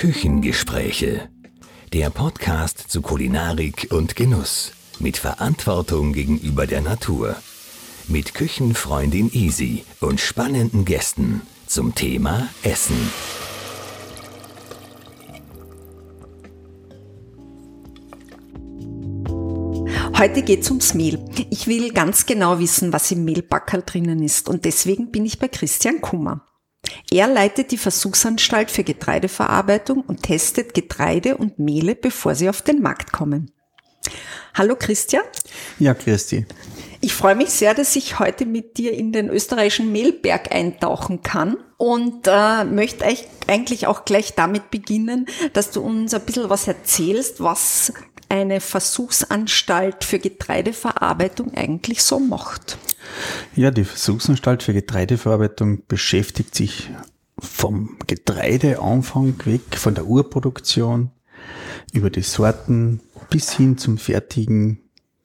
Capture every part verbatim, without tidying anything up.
Küchengespräche. Der Podcast zu Kulinarik und Genuss. Mit Verantwortung gegenüber der Natur. Mit Küchenfreundin Isi und spannenden Gästen zum Thema Essen. Heute geht's ums Mehl. Ich will ganz genau wissen, was im Mehlbackerl drinnen ist, und deswegen bin ich bei Christian Kummer. Er leitet die Versuchsanstalt für Getreideverarbeitung und testet Getreide und Mehle, bevor sie auf den Markt kommen. Hallo Christian. Ja, Christi. Ich freue mich sehr, dass ich heute mit dir in den österreichischen Mehlberg eintauchen kann und äh, möchte eigentlich auch gleich damit beginnen, dass du uns ein bisschen was erzählst, was eine Versuchsanstalt für Getreideverarbeitung eigentlich so macht. Ja, die Versuchsanstalt für Getreideverarbeitung beschäftigt sich vom Getreideanfang weg, von der Urproduktion über die Sorten bis hin zum fertigen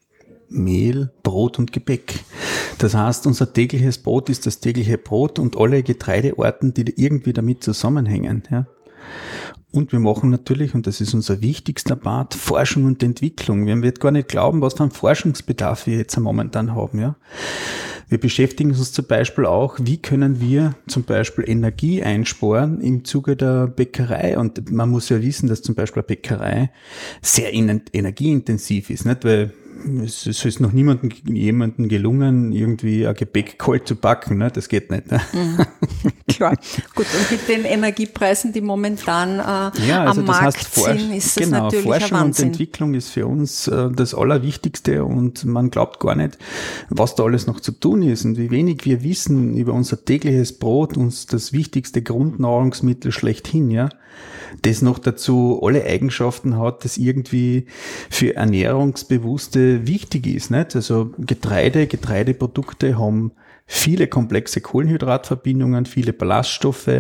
Mehl, Brot und Gebäck. Das heißt, unser tägliches Brot ist das tägliche Brot und alle Getreidearten, die irgendwie damit zusammenhängen. Ja. Und wir machen natürlich, und das ist unser wichtigster Part, Forschung und Entwicklung. Wir werden gar nicht glauben, was für einen Forschungsbedarf wir jetzt momentan haben. Ja. Wir beschäftigen uns zum Beispiel auch, wie können wir zum Beispiel Energie einsparen im Zuge der Bäckerei. Und man muss ja wissen, dass zum Beispiel eine Bäckerei sehr energieintensiv ist, nicht? Weil es, es ist noch niemandem jemandem gelungen, irgendwie ein Gebäck kalt zu backen, ne? Das geht nicht. Ne? Mhm. Klar. Gut, und mit den Energiepreisen, die momentan äh, ja, also am das Markt heißt, For- sind, ist das genau, natürlich Forschung ein Wahnsinn. Und Entwicklung ist für uns äh, das Allerwichtigste, und man glaubt gar nicht, was da alles noch zu tun ist und wie wenig wir wissen über unser tägliches Brot, uns das wichtigste Grundnahrungsmittel schlechthin, ja, das noch dazu alle Eigenschaften hat, das irgendwie für Ernährungsbewusste wichtig ist, nicht? Also Getreide, Getreideprodukte haben viele komplexe Kohlenhydratverbindungen, viele Ballaststoffe,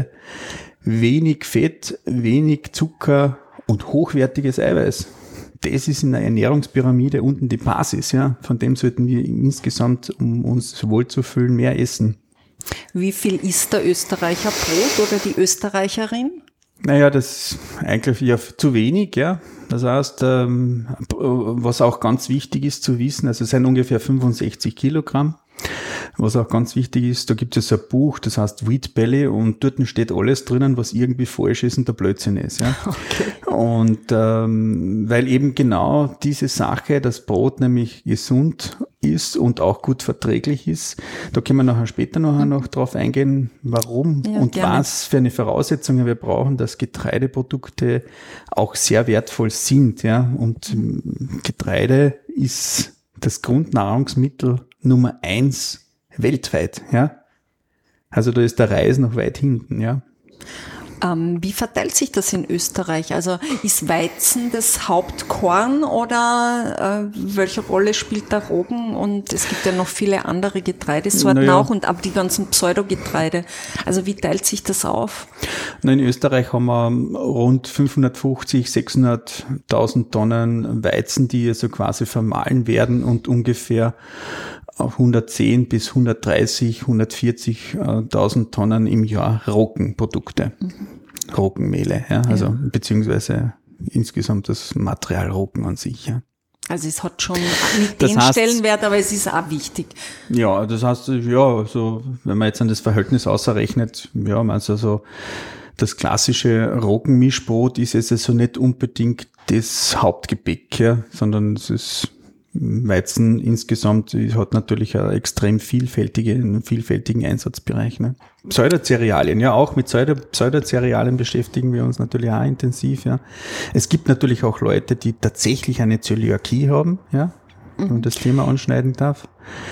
wenig Fett, wenig Zucker und hochwertiges Eiweiß. Das ist in der Ernährungspyramide unten die Basis, ja. Von dem sollten wir insgesamt, um uns wohlzufühlen, mehr essen. Wie viel isst der Österreicher Brot oder die Österreicherin? Naja, das ist eigentlich ja zu wenig, ja. Das heißt, ähm, was auch ganz wichtig ist zu wissen, also es sind ungefähr fünfundsechzig Kilogramm. Was auch ganz wichtig ist, da gibt es ein Buch, das heißt Wheat Belly, und dort steht alles drinnen, was irgendwie falsch ist und der Blödsinn ist. Ja. Okay. Und ähm, weil eben genau diese Sache, das Brot nämlich gesund ist und auch gut verträglich ist, da können wir nachher später noch, mhm. noch drauf eingehen, warum ja, und gerne. Was für eine Voraussetzungen wir brauchen, dass Getreideprodukte auch sehr wertvoll sind. Ja. Und mhm. Getreide ist das Grundnahrungsmittel Nummer eins weltweit, ja. Also da ist der Reis noch weit hinten, ja. Ähm, wie verteilt sich das in Österreich? Also ist Weizen das Hauptkorn oder äh, welche Rolle spielt der Roggen? Und es gibt ja noch viele andere Getreidesorten naja. auch, und ab die ganzen Pseudogetreide. Also wie teilt sich das auf? Na, in Österreich haben wir rund fünfhundertfünfzig, sechshunderttausend Tonnen Weizen, die also quasi vermahlen werden, und ungefähr hundertzehn bis hundertdreißig, hundertvierzigtausend Tonnen im Jahr Roggenprodukte, mhm. Roggenmehle, ja, also ja. beziehungsweise insgesamt das Material Roggen an sich. Ja. Also es hat schon nicht den heißt, Stellenwert, aber es ist auch wichtig. Ja, das heißt, ja, also wenn man jetzt an das Verhältnis ausrechnet, ja, also so das klassische Roggenmischbrot ist jetzt also nicht unbedingt das Hauptgebäck, ja, sondern es ist Weizen insgesamt hat natürlich einen extrem vielfältige, einen vielfältigen Einsatzbereich. Ne? Pseudocerealien, ja, auch mit Pseudo, Pseudocerealien beschäftigen wir uns natürlich auch intensiv. Ja. Es gibt natürlich auch Leute, die tatsächlich eine Zöliakie haben, ja, wenn man das Thema anschneiden darf.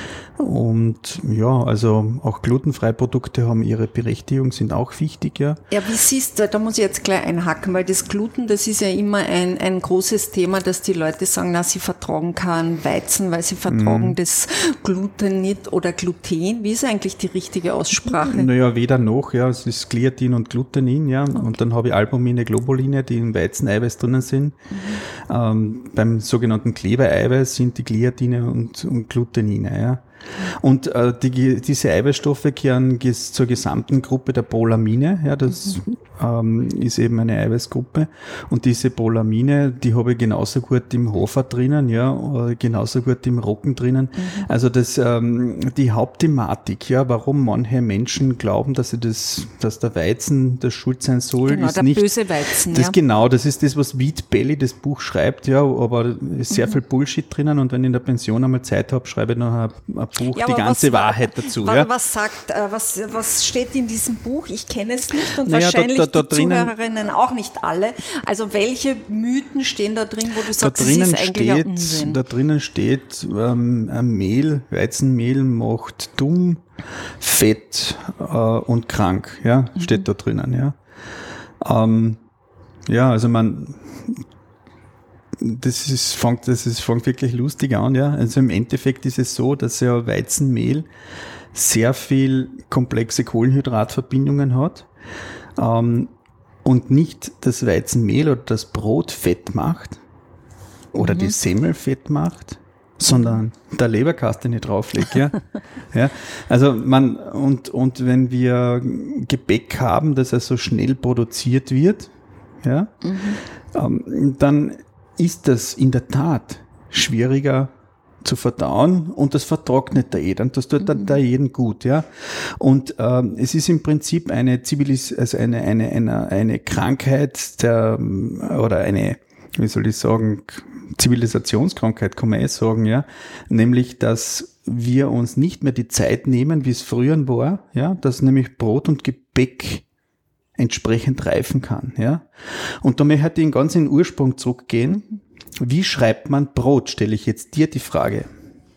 Und ja, also auch glutenfreie Produkte haben ihre Berechtigung, sind auch wichtig, ja. Ja, wie siehst du, da muss ich jetzt gleich einhaken, weil das Gluten, das ist ja immer ein, ein großes Thema, dass die Leute sagen, na, sie vertragen keinen Weizen, weil sie vertragen mm. das Gluten nicht, oder Gluten. Wie ist eigentlich die richtige Aussprache? Naja, weder noch, ja, es ist Gliadin und Glutenin, ja. Okay. Und dann habe ich Albumine, Globuline, die im Weizeneiweiß drinnen sind. Mhm. Ähm, beim sogenannten Klebereiweiß sind die Gliadine und, und Glutenine, ja. Und äh, die, diese Eiweißstoffe gehören ges- zur gesamten Gruppe der Prolamine. Ja, das mhm. ähm, ist eben eine Eiweißgruppe. Und diese Prolamine, die habe ich genauso gut im Hafer drinnen, ja, oder genauso gut im Roggen drinnen. Mhm. Also das, ähm, die Hauptthematik, ja, warum manche Menschen glauben, dass sie das, dass der Weizen das Schuld sein soll, genau, ist der nicht. Böse Weizen, das ja. Genau, das ist das, was Wheat Belly, das Buch, schreibt, ja, aber ist sehr mhm. viel Bullshit drinnen, und wenn ich in der Pension einmal Zeit habe, schreibe ich noch ein, ein Buch, ja, die ganze was, Wahrheit dazu. Was, ja. was sagt, äh, was, was steht in diesem Buch? Ich kenne es nicht und naja, wahrscheinlich da, da, da die drinnen, Zuhörerinnen auch nicht alle. Also welche Mythen stehen da drin, wo du sagst, da drinnen das ist eigentlich steht, ein Unsinn? Da drinnen steht, ähm, ein Mehl, Weizenmehl macht dumm, fett äh, und krank, ja, mhm. steht da drinnen, ja. Ähm, ja, also man, das ist, fängt, das ist, fängt wirklich lustig an, ja. Also im Endeffekt ist es so, dass ja Weizenmehl sehr viel komplexe Kohlenhydratverbindungen hat, ähm, und nicht das Weizenmehl oder das Brot fett macht oder mhm. die Semmel fett macht, sondern der Leberkast, den ich drauflege, ja. ja. Also man, und, und wenn wir Gebäck haben, das also schnell produziert wird, ja, mhm. ähm, dann ist das in der Tat schwieriger zu verdauen, und das vertrocknet der Eder, und das tut mhm. da jeden gut, ja. Und ähm, es ist im Prinzip eine Zivilis also eine eine eine eine Krankheit der oder eine, wie soll ich sagen, Zivilisationskrankheit, kann man eh sagen, ja, nämlich, dass wir uns nicht mehr die Zeit nehmen, wie es früher war, ja, dass nämlich Brot und Gebäck entsprechend reifen kann, ja. Und da möchte ich ganz in den Ursprung zurückgehen. Wie schreibt man Brot, stelle ich jetzt dir die Frage.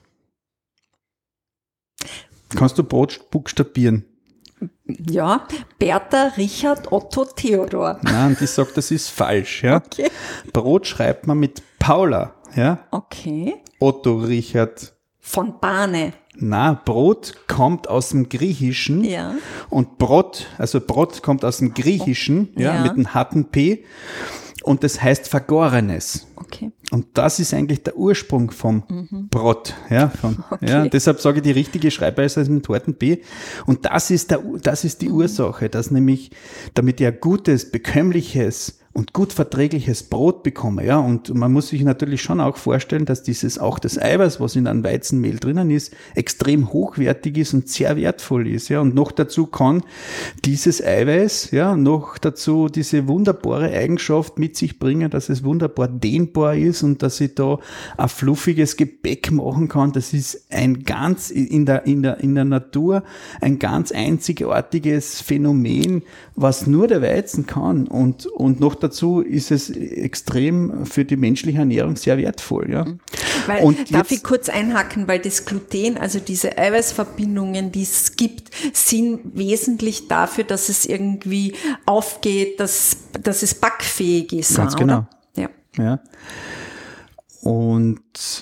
Kannst du Brot buchstabieren? Ja, Bertha, Richard, Otto, Theodor. Nein, und ich sage, das ist falsch, ja. Okay. Brot schreibt man mit Paula, ja. Okay. Otto, Richard. Von Bahne. Na, Brot kommt aus dem Griechischen. Ja. Und Brot, also Brot kommt aus dem Griechischen, oh, ja, ja, mit einem harten P. Und das heißt Vergorenes. Okay. Und das ist eigentlich der Ursprung vom mhm. Brot. Ja, vom, okay. ja, deshalb sage ich, die richtige Schreibweise ist mit harten B. Und das ist, der, das ist die mhm. Ursache, dass nämlich, damit ich ein gutes, bekömmliches und gut verträgliches Brot bekomme. Ja, und man muss sich natürlich schon auch vorstellen, dass dieses, auch das Eiweiß, was in einem Weizenmehl drinnen ist, extrem hochwertig ist und sehr wertvoll ist. Ja, und noch dazu kann dieses Eiweiß, ja, noch dazu diese wunderbare Eigenschaft mit sich bringen, dass es wunderbar dehnbar ist und dass ich da ein fluffiges Gebäck machen kann. Das ist ein ganz, in der, in der, in der Natur ein ganz einzigartiges Phänomen, was nur der Weizen kann. Und, und noch dazu ist es extrem für die menschliche Ernährung sehr wertvoll. Ja. Weil, und darf jetzt, ich kurz einhaken, weil das Gluten, also diese Eiweißverbindungen, die es gibt, sind wesentlich dafür, dass es irgendwie aufgeht, dass, dass es backfähig ist. Ganz oder? genau. Ja. Ja. Und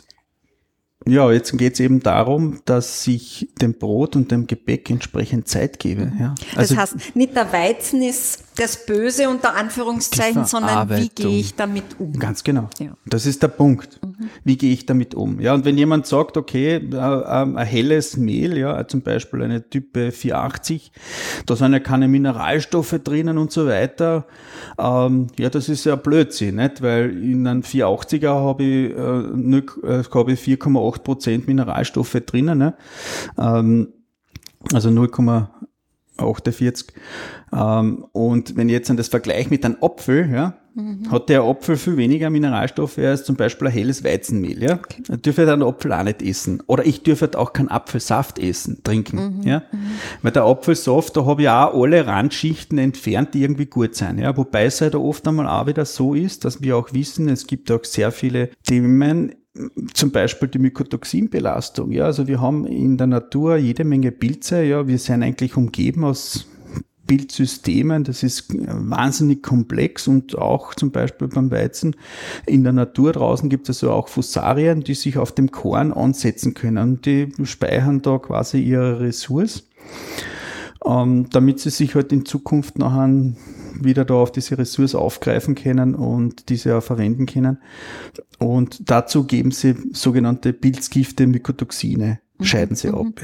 ja, jetzt geht es eben darum, dass ich dem Brot und dem Gebäck entsprechend Zeit gebe. Ja. Also das heißt, nicht der Weizen ist das Böse unter Anführungszeichen, sondern wie gehe ich damit um? Ganz genau. Ja. Das ist der Punkt. Mhm. Wie gehe ich damit um? Ja, und wenn jemand sagt, okay, ein helles Mehl, ja, zum Beispiel eine Type vierhundertachtzig, da sind ja keine Mineralstoffe drinnen und so weiter, ähm, ja, das ist ja Blödsinn, nicht? Weil in einem vierhundertachtziger habe ich, äh, habe ich vier Komma acht Prozent Mineralstoffe drinnen, ne? ähm, also null Komma achtundvierzig. Ähm, und wenn ich jetzt an das Vergleich mit einem Apfel, ja, mhm. hat der Apfel viel weniger Mineralstoffe als zum Beispiel ein helles Weizenmehl. Ja? Okay. Ich dürfe den Apfel auch nicht essen. Oder ich dürfe auch keinen Apfelsaft essen, trinken. Mhm. Ja? Mhm. Weil der Apfelsaft, da habe ich auch alle Randschichten entfernt, die irgendwie gut sind. Ja? Wobei es halt oft einmal auch wieder so ist, dass wir auch wissen, es gibt auch sehr viele Themen, zum Beispiel die Mykotoxinbelastung. Ja, also wir haben in der Natur jede Menge Pilze. Ja, wir sind eigentlich umgeben aus Pilzsystemen. Das ist wahnsinnig komplex und auch zum Beispiel beim Weizen in der Natur draußen gibt es also auch Fusarien, die sich auf dem Korn ansetzen können. Die speichern da quasi ihre Ressource, ähm, damit sie sich halt in Zukunft nachher wieder da auf diese Ressource aufgreifen können und diese auch verwenden können. Und dazu geben sie sogenannte Pilzgifte, Mykotoxine, scheiden sie mhm. ab. Ja.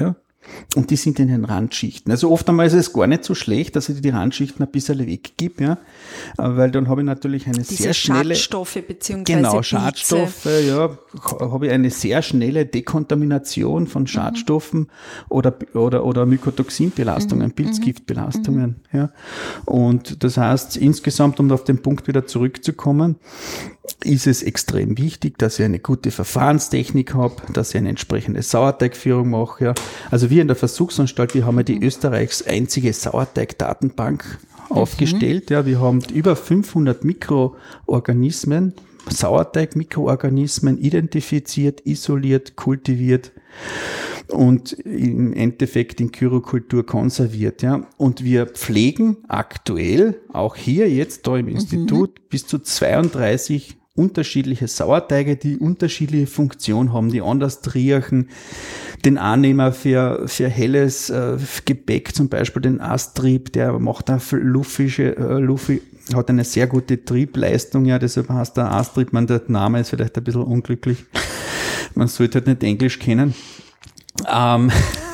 und die sind in den Randschichten. Also oft einmal ist es gar nicht so schlecht, dass ich die Randschichten ein bisschen weggebe, ja, weil dann habe ich natürlich eine Diese sehr schnelle... Schadstoffe beziehungsweise Genau, Pilze. Schadstoffe, ja, habe ich eine sehr schnelle Dekontamination von Schadstoffen mhm. oder, oder, oder Mykotoxinbelastungen, mhm. Pilzgiftbelastungen, mhm. ja. Und das heißt, insgesamt, um auf den Punkt wieder zurückzukommen, ist es extrem wichtig, dass ich eine gute Verfahrenstechnik habe, dass ich eine entsprechende Sauerteigführung mache. Ja. Also wir in der Versuchsanstalt, wir haben ja die Österreichs einzige Sauerteig-Datenbank mhm. aufgestellt. Ja. Wir haben über fünfhundert Mikroorganismen, Sauerteig-Mikroorganismen identifiziert, isoliert, kultiviert und im Endeffekt in Kyrokultur konserviert. Ja. Und wir pflegen aktuell, auch hier jetzt da im mhm. Institut, bis zu zweiunddreißig unterschiedliche Sauerteige, die unterschiedliche Funktion haben, die anders riechen. Den Annehmer für, für helles äh, Gebäck, zum Beispiel den Astrieb, der macht eine luffige, äh, luffig, hat eine sehr gute Triebleistung, ja, deshalb heißt der Astrieb, man, der Name ist vielleicht ein bisschen unglücklich. Man sollte halt nicht Englisch kennen. Ähm,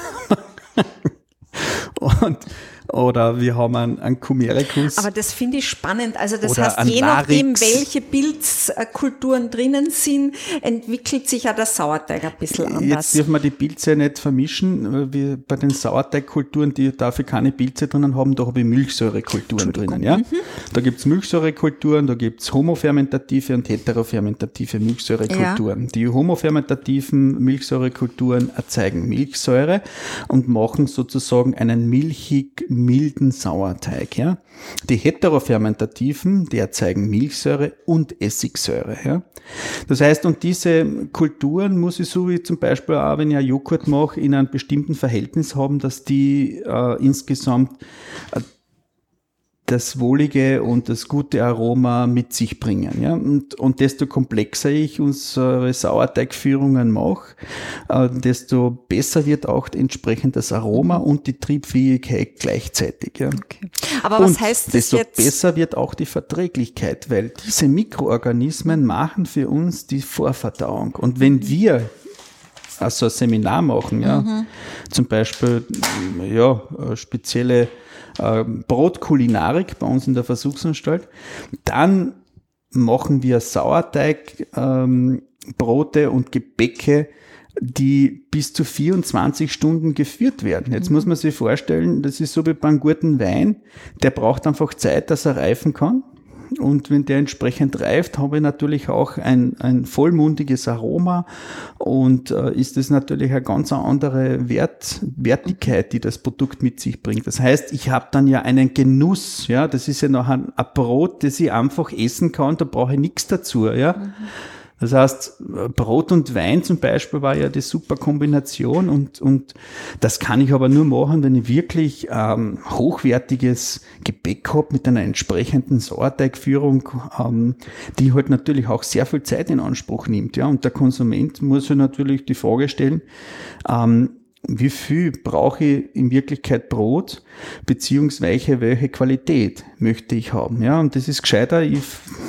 und oder wir haben einen, einen Cumericus. Aber das finde ich spannend. Also das heißt, je nachdem, welche Pilzkulturen drinnen sind, entwickelt sich ja der Sauerteig ein bisschen anders. Jetzt dürfen wir die Pilze nicht vermischen. Wie bei den Sauerteigkulturen, die dafür keine Pilze drinnen haben, da habe ich Milchsäurekulturen drinnen. Ja? Mhm. Da gibt es Milchsäurekulturen, da gibt es homofermentative und heterofermentative Milchsäurekulturen. Ja. Die homofermentativen Milchsäurekulturen erzeugen Milchsäure und machen sozusagen einen milchig milden Sauerteig, ja. Die heterofermentativen, die erzeugen Milchsäure und Essigsäure, ja. Das heißt, und diese Kulturen muss ich so wie zum Beispiel auch, wenn ich einen Joghurt mache, in einem bestimmten Verhältnis haben, dass die äh, insgesamt äh, das wohlige und das gute Aroma mit sich bringen. Ja? Und, und desto komplexer ich unsere Sauerteigführungen mache, äh, desto besser wird auch entsprechend das Aroma und die Triebfähigkeit gleichzeitig. Ja? Okay. Aber was und heißt das desto jetzt? Desto besser wird auch die Verträglichkeit, weil diese Mikroorganismen machen für uns die Vorverdauung. Und wenn wir also ein Seminar machen, ja, mhm. zum Beispiel ja, spezielle äh, Brotkulinarik bei uns in der Versuchsanstalt, dann machen wir Sauerteig, ähm, Brote und Gebäcke, die bis zu vierundzwanzig Stunden geführt werden. Jetzt mhm. muss man sich vorstellen, das ist so wie beim guten Wein, der braucht einfach Zeit, dass er reifen kann. Und wenn der entsprechend reift, habe ich natürlich auch ein, ein vollmundiges Aroma und äh, ist es natürlich eine ganz andere Wert, Wertigkeit, die das Produkt mit sich bringt. Das heißt, ich habe dann ja einen Genuss, ja, das ist ja noch ein, ein Brot, das ich einfach essen kann, da brauche ich nichts dazu, ja. Mhm. Das heißt, Brot und Wein zum Beispiel war ja die super Kombination und, und das kann ich aber nur machen, wenn ich wirklich ähm, hochwertiges Gebäck habe mit einer entsprechenden Sauerteigführung, ähm, die halt natürlich auch sehr viel Zeit in Anspruch nimmt. Ja, und der Konsument muss sich natürlich die Frage stellen, ähm, wie viel brauche ich in Wirklichkeit Brot, beziehungsweise welche Qualität möchte ich haben. Ja, und das ist gescheiter, ich,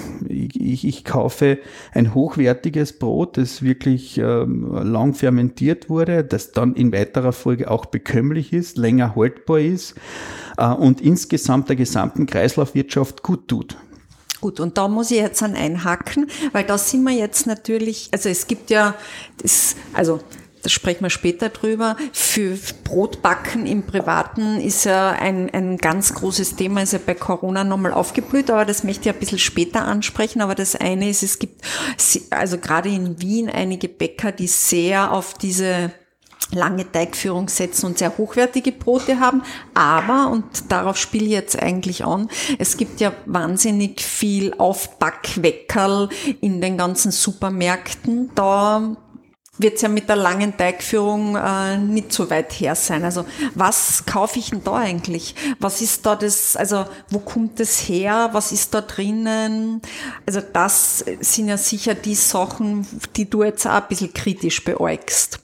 ich, ich kaufe ein hochwertiges Brot, das wirklich ähm, lang fermentiert wurde, das dann in weiterer Folge auch bekömmlich ist, länger haltbar ist äh, und insgesamt der gesamten Kreislaufwirtschaft gut tut. Gut, und da muss ich jetzt an einhaken, weil da sind wir jetzt natürlich, also es gibt ja, das, also da sprechen wir später drüber. Für Brotbacken im Privaten ist ja ein, ein ganz großes Thema, ist ja bei Corona nochmal aufgeblüht, aber das möchte ich ein bisschen später ansprechen. Aber das eine ist, es gibt, also gerade in Wien einige Bäcker, die sehr auf diese lange Teigführung setzen und sehr hochwertige Brote haben. Aber, und darauf spiele ich jetzt eigentlich an, es gibt ja wahnsinnig viel Aufbackweckerl in den ganzen Supermärkten. Da wird es ja mit der langen Teigführung äh, nicht so weit her sein. Also was kaufe ich denn da eigentlich? Was ist da das, also wo kommt das her? Was ist da drinnen? Also das sind ja sicher die Sachen, die du jetzt auch ein bisschen kritisch beäugst.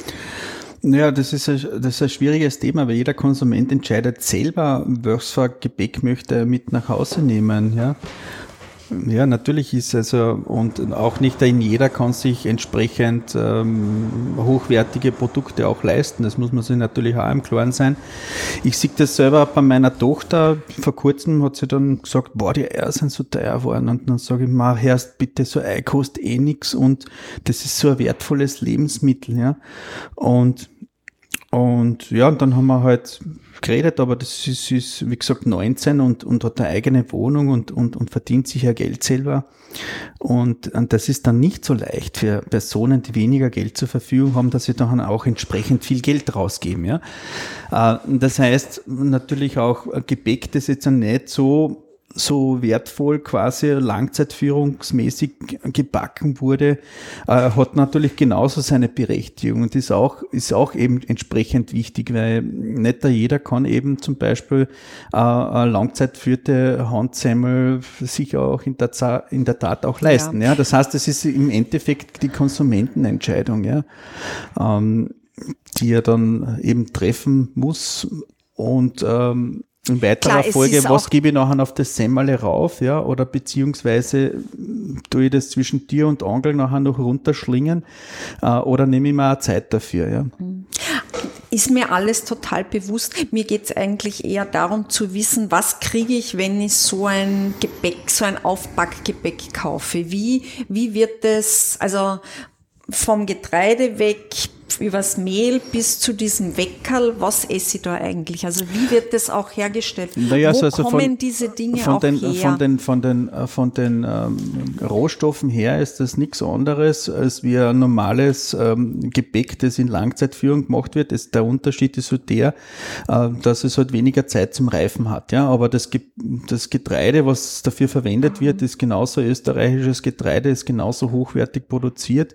Ja, das ist, ein, das ist ein schwieriges Thema, weil jeder Konsument entscheidet selber, was für Gebäck möchte er mit nach Hause nehmen. Ja. Ja, natürlich ist also, und auch nicht ein jeder kann sich entsprechend ähm, hochwertige Produkte auch leisten. Das muss man sich natürlich auch im Klaren sein. Ich sehe das selber bei meiner Tochter. Vor kurzem hat sie dann gesagt, boah, die Eier sind so teuer geworden. Und dann sage ich, ma, hörst bitte, so Ei kostet eh nix und das ist so ein wertvolles Lebensmittel, ja. Und Und ja, und dann haben wir halt geredet, aber das ist, ist wie gesagt, neunzehn und, und hat eine eigene Wohnung und, und, und verdient sich ja Geld selber. Und, und das ist dann nicht so leicht für Personen, die weniger Geld zur Verfügung haben, dass sie dann auch entsprechend viel Geld rausgeben. Ja? Das heißt natürlich auch Gebäck, das jetzt nicht so so wertvoll quasi langzeitführungsmäßig gebacken wurde, äh, hat natürlich genauso seine Berechtigung und ist auch, ist auch eben entsprechend wichtig, weil nicht jeder kann eben zum Beispiel äh, eine langzeitführte Handsemmel sich auch in der, Za- in der Tat auch leisten. Ja. Ja. Das heißt, es ist im Endeffekt die Konsumentenentscheidung, ja, ähm, die er dann eben treffen muss und ähm, in weiterer Klar, Folge, was gebe ich nachher auf das Semmerle rauf, ja, oder beziehungsweise tue ich das zwischen Tier und Angel nachher noch runterschlingen, äh, oder nehme ich mir auch Zeit dafür, ja. Ist mir alles total bewusst. Mir geht es eigentlich eher darum zu wissen, was kriege ich, wenn ich so ein Gebäck, so ein Aufbackgebäck kaufe? Wie, wie wird das, also vom Getreide weg, übers Mehl bis zu diesem Weckerl, was esse ich da eigentlich? Also wie wird das auch hergestellt? Naja, Wo also kommen von, diese Dinge von auch den, her? Von den, von den, von den ähm, Rohstoffen her ist das nichts anderes als wie ein normales ähm, Gebäck, das in Langzeitführung gemacht wird. Das, der Unterschied ist so der, äh, dass es halt weniger Zeit zum Reifen hat. Ja, aber das, Ge- das Getreide, was dafür verwendet mhm. wird, ist genauso österreichisches Getreide, ist genauso hochwertig produziert.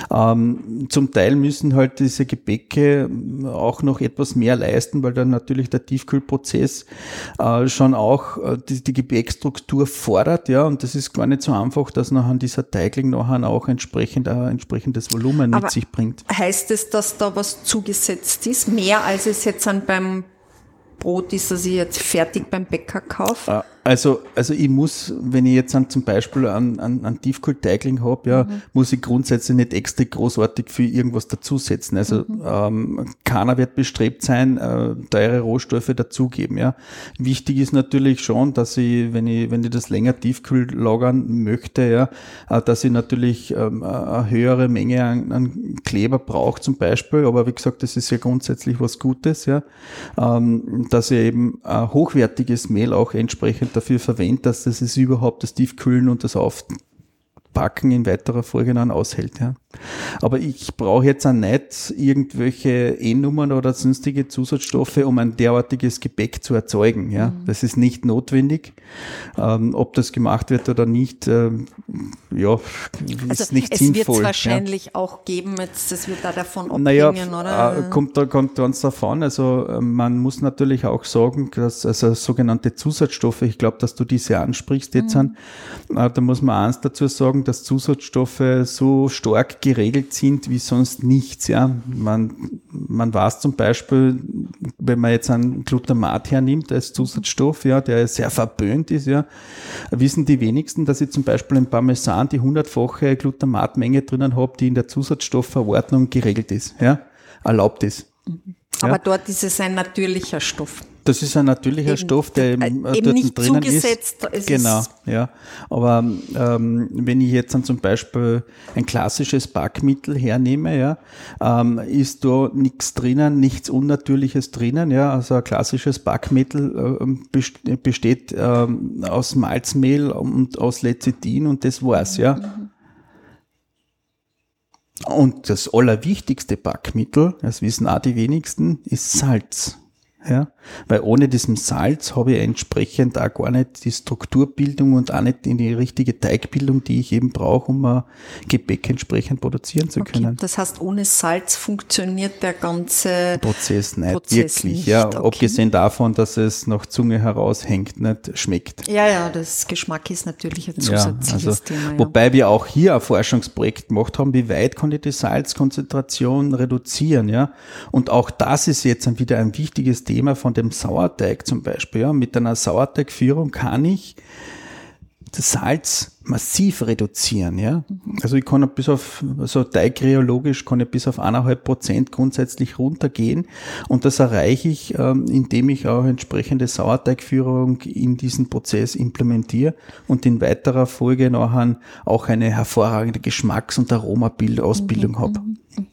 Ähm, zum Teil müssen halt diese Gebäcke auch noch etwas mehr leisten, weil dann natürlich der Tiefkühlprozess äh, schon auch äh, die, die Gebäckstruktur fordert, ja, und das ist gar nicht so einfach, dass nachher dieser Teigling nachher auch entsprechend ein entsprechendes Volumen Aber mit sich bringt. Heißt es, dass da was zugesetzt ist? Mehr als es jetzt dann beim Brot ist, das ich jetzt fertig beim Bäcker kaufe? Also, also ich muss, wenn ich jetzt an, zum Beispiel einen, einen, einen Tiefkühlteigling habe, ja, mhm. muss ich grundsätzlich nicht extra großartig für irgendwas dazusetzen. Also mhm. ähm, keiner wird bestrebt sein, äh, teure Rohstoffe dazugeben. Ja. Wichtig ist natürlich schon, dass ich, wenn ich, wenn ich das länger tiefkühl lagern möchte, ja, äh, dass ich natürlich ähm, eine höhere Menge an, an Kleber brauche zum Beispiel. Aber wie gesagt, das ist ja grundsätzlich was Gutes, ja, ähm, dass ich eben ein hochwertiges Mehl auch entsprechend dafür verwendet, dass das es überhaupt das Tiefkühlen und das Aufbacken in weiterer Folge dann aushält. Ja. Aber ich brauche jetzt auch nicht irgendwelche E-Nummern oder sonstige Zusatzstoffe, um ein derartiges Gebäck zu erzeugen. Ja. Mhm. Das ist nicht notwendig. Ähm, ob das gemacht wird oder nicht, ähm, ja, ist also nicht es sinnvoll. Es wird es wahrscheinlich ja. auch geben, jetzt, das wird da davon abhängen, naja, oder? Äh, kommt da kommt ganz davon. Also äh, man muss natürlich auch sagen, dass also sogenannte Zusatzstoffe, ich glaube, dass du diese ansprichst jetzt mhm. an, äh, da muss man eins dazu sagen, dass Zusatzstoffe so stark geregelt sind wie sonst nichts. Ja, man, man weiß zum Beispiel, wenn man jetzt einen Glutamat hernimmt als Zusatzstoff, ja, der sehr verböhnt ist, ja, wissen die wenigsten, dass ich zum Beispiel im Parmesan die hundertfache Glutamatmenge drinnen habe, die in der Zusatzstoffverordnung geregelt ist, ja, erlaubt ist. Mhm. Aber ja. dort ist es ein natürlicher Stoff. Das ist ein natürlicher eben, Stoff, der eben, eben dort nicht drinnen zugesetzt ist. Genau, ja. Aber ähm, wenn ich jetzt dann zum Beispiel ein klassisches Backmittel hernehme, ja, ähm, ist da nichts drinnen, nichts Unnatürliches drinnen. Ja. Also ein klassisches Backmittel äh, besteht ähm, aus Malzmehl und aus Lecithin und das war's, ja. Mhm. Und das allerwichtigste Backmittel, das wissen auch die wenigsten, ist Salz. Ja, weil ohne diesem Salz habe ich entsprechend auch gar nicht die Strukturbildung und auch nicht die richtige Teigbildung, die ich eben brauche, um ein Gebäck entsprechend produzieren zu können. Okay, das heißt, ohne Salz funktioniert der ganze Prozess nicht Prozess wirklich. Nicht. Ja, okay. Abgesehen davon, dass es nach Zunge heraushängt, nicht schmeckt. Ja, ja, das Geschmack ist natürlich ein zusätzliches ja, also, Thema. Ja. Wobei wir auch hier ein Forschungsprojekt gemacht haben, wie weit kann ich die Salzkonzentration reduzieren, ja? Und auch das ist jetzt dann wieder ein wichtiges Thema von dem Sauerteig zum Beispiel. Ja. Mit einer Sauerteigführung kann ich das Salz massiv reduzieren, ja. Also ich kann bis auf, so teigreologisch kann ich bis auf eineinhalb Prozent grundsätzlich runtergehen und das erreiche ich, ähm, indem ich auch entsprechende Sauerteigführung in diesen Prozess implementiere und in weiterer Folge nachher auch eine hervorragende Geschmacks- und Aromausbildung mhm. habe.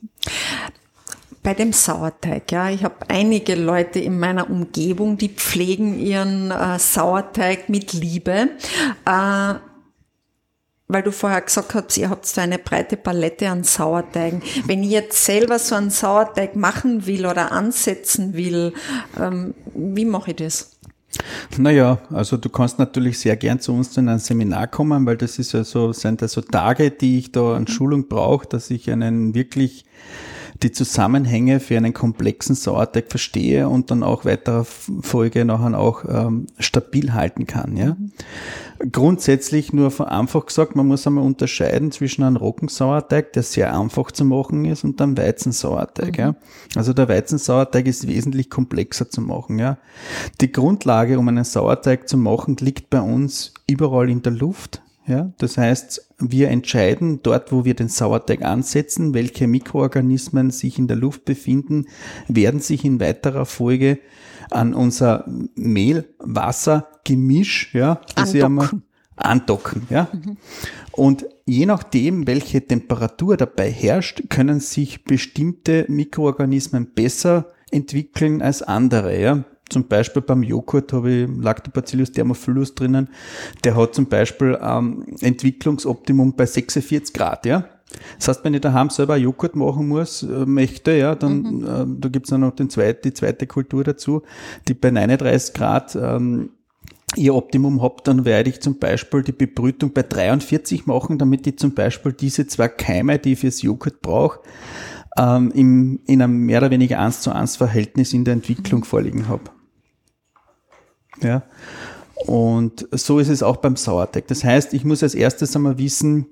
Bei dem Sauerteig, ja, ich habe einige Leute in meiner Umgebung, die pflegen ihren äh, Sauerteig mit Liebe, äh, weil du vorher gesagt hast, ihr habt so eine breite Palette an Sauerteigen. Wenn ich jetzt selber so einen Sauerteig machen will oder ansetzen will, ähm, wie mache ich das? Naja, also du kannst natürlich sehr gern zu uns in ein Seminar kommen, weil das ist ja so, sind ja so Tage, die ich da an Schulung brauche, dass ich einen wirklich die Zusammenhänge für einen komplexen Sauerteig verstehe und dann auch weiterer Folge nachher auch ähm, stabil halten kann. Ja. Mhm. Grundsätzlich nur einfach gesagt, man muss einmal unterscheiden zwischen einem Roggensauerteig, der sehr einfach zu machen ist, und einem Weizensauerteig. Mhm. Ja. Also der Weizensauerteig ist wesentlich komplexer zu machen. Ja. Die Grundlage, um einen Sauerteig zu machen, liegt bei uns überall in der Luft. Ja, das heißt, wir entscheiden dort, wo wir den Sauerteig ansetzen, welche Mikroorganismen sich in der Luft befinden, werden sich in weiterer Folge an unser Mehl-Wasser-Gemisch, ja, das andocken. Ja mal, andocken, ja. Mhm. Und je nachdem, welche Temperatur dabei herrscht, können sich bestimmte Mikroorganismen besser entwickeln als andere, ja. Zum Beispiel beim Joghurt habe ich Lactobacillus thermophilus drinnen. Der hat zum Beispiel ähm, Entwicklungsoptimum bei sechsundvierzig Grad, ja. Das heißt, wenn ich daheim selber Joghurt machen muss, äh, möchte, ja, dann, mhm. äh, da gibt's dann noch den zweit, die zweite Kultur dazu, die bei neununddreißig Grad ähm, ihr Optimum habt, dann werde ich zum Beispiel die Bebrütung bei dreiundvierzig machen, damit ich zum Beispiel diese zwei Keime, die ich fürs Joghurt brauche, ähm, im, in einem mehr oder weniger eins zu eins Verhältnis in der Entwicklung mhm. vorliegen habe. Ja. Und so ist es auch beim Sauerteig. Das heißt, ich muss als erstes einmal wissen,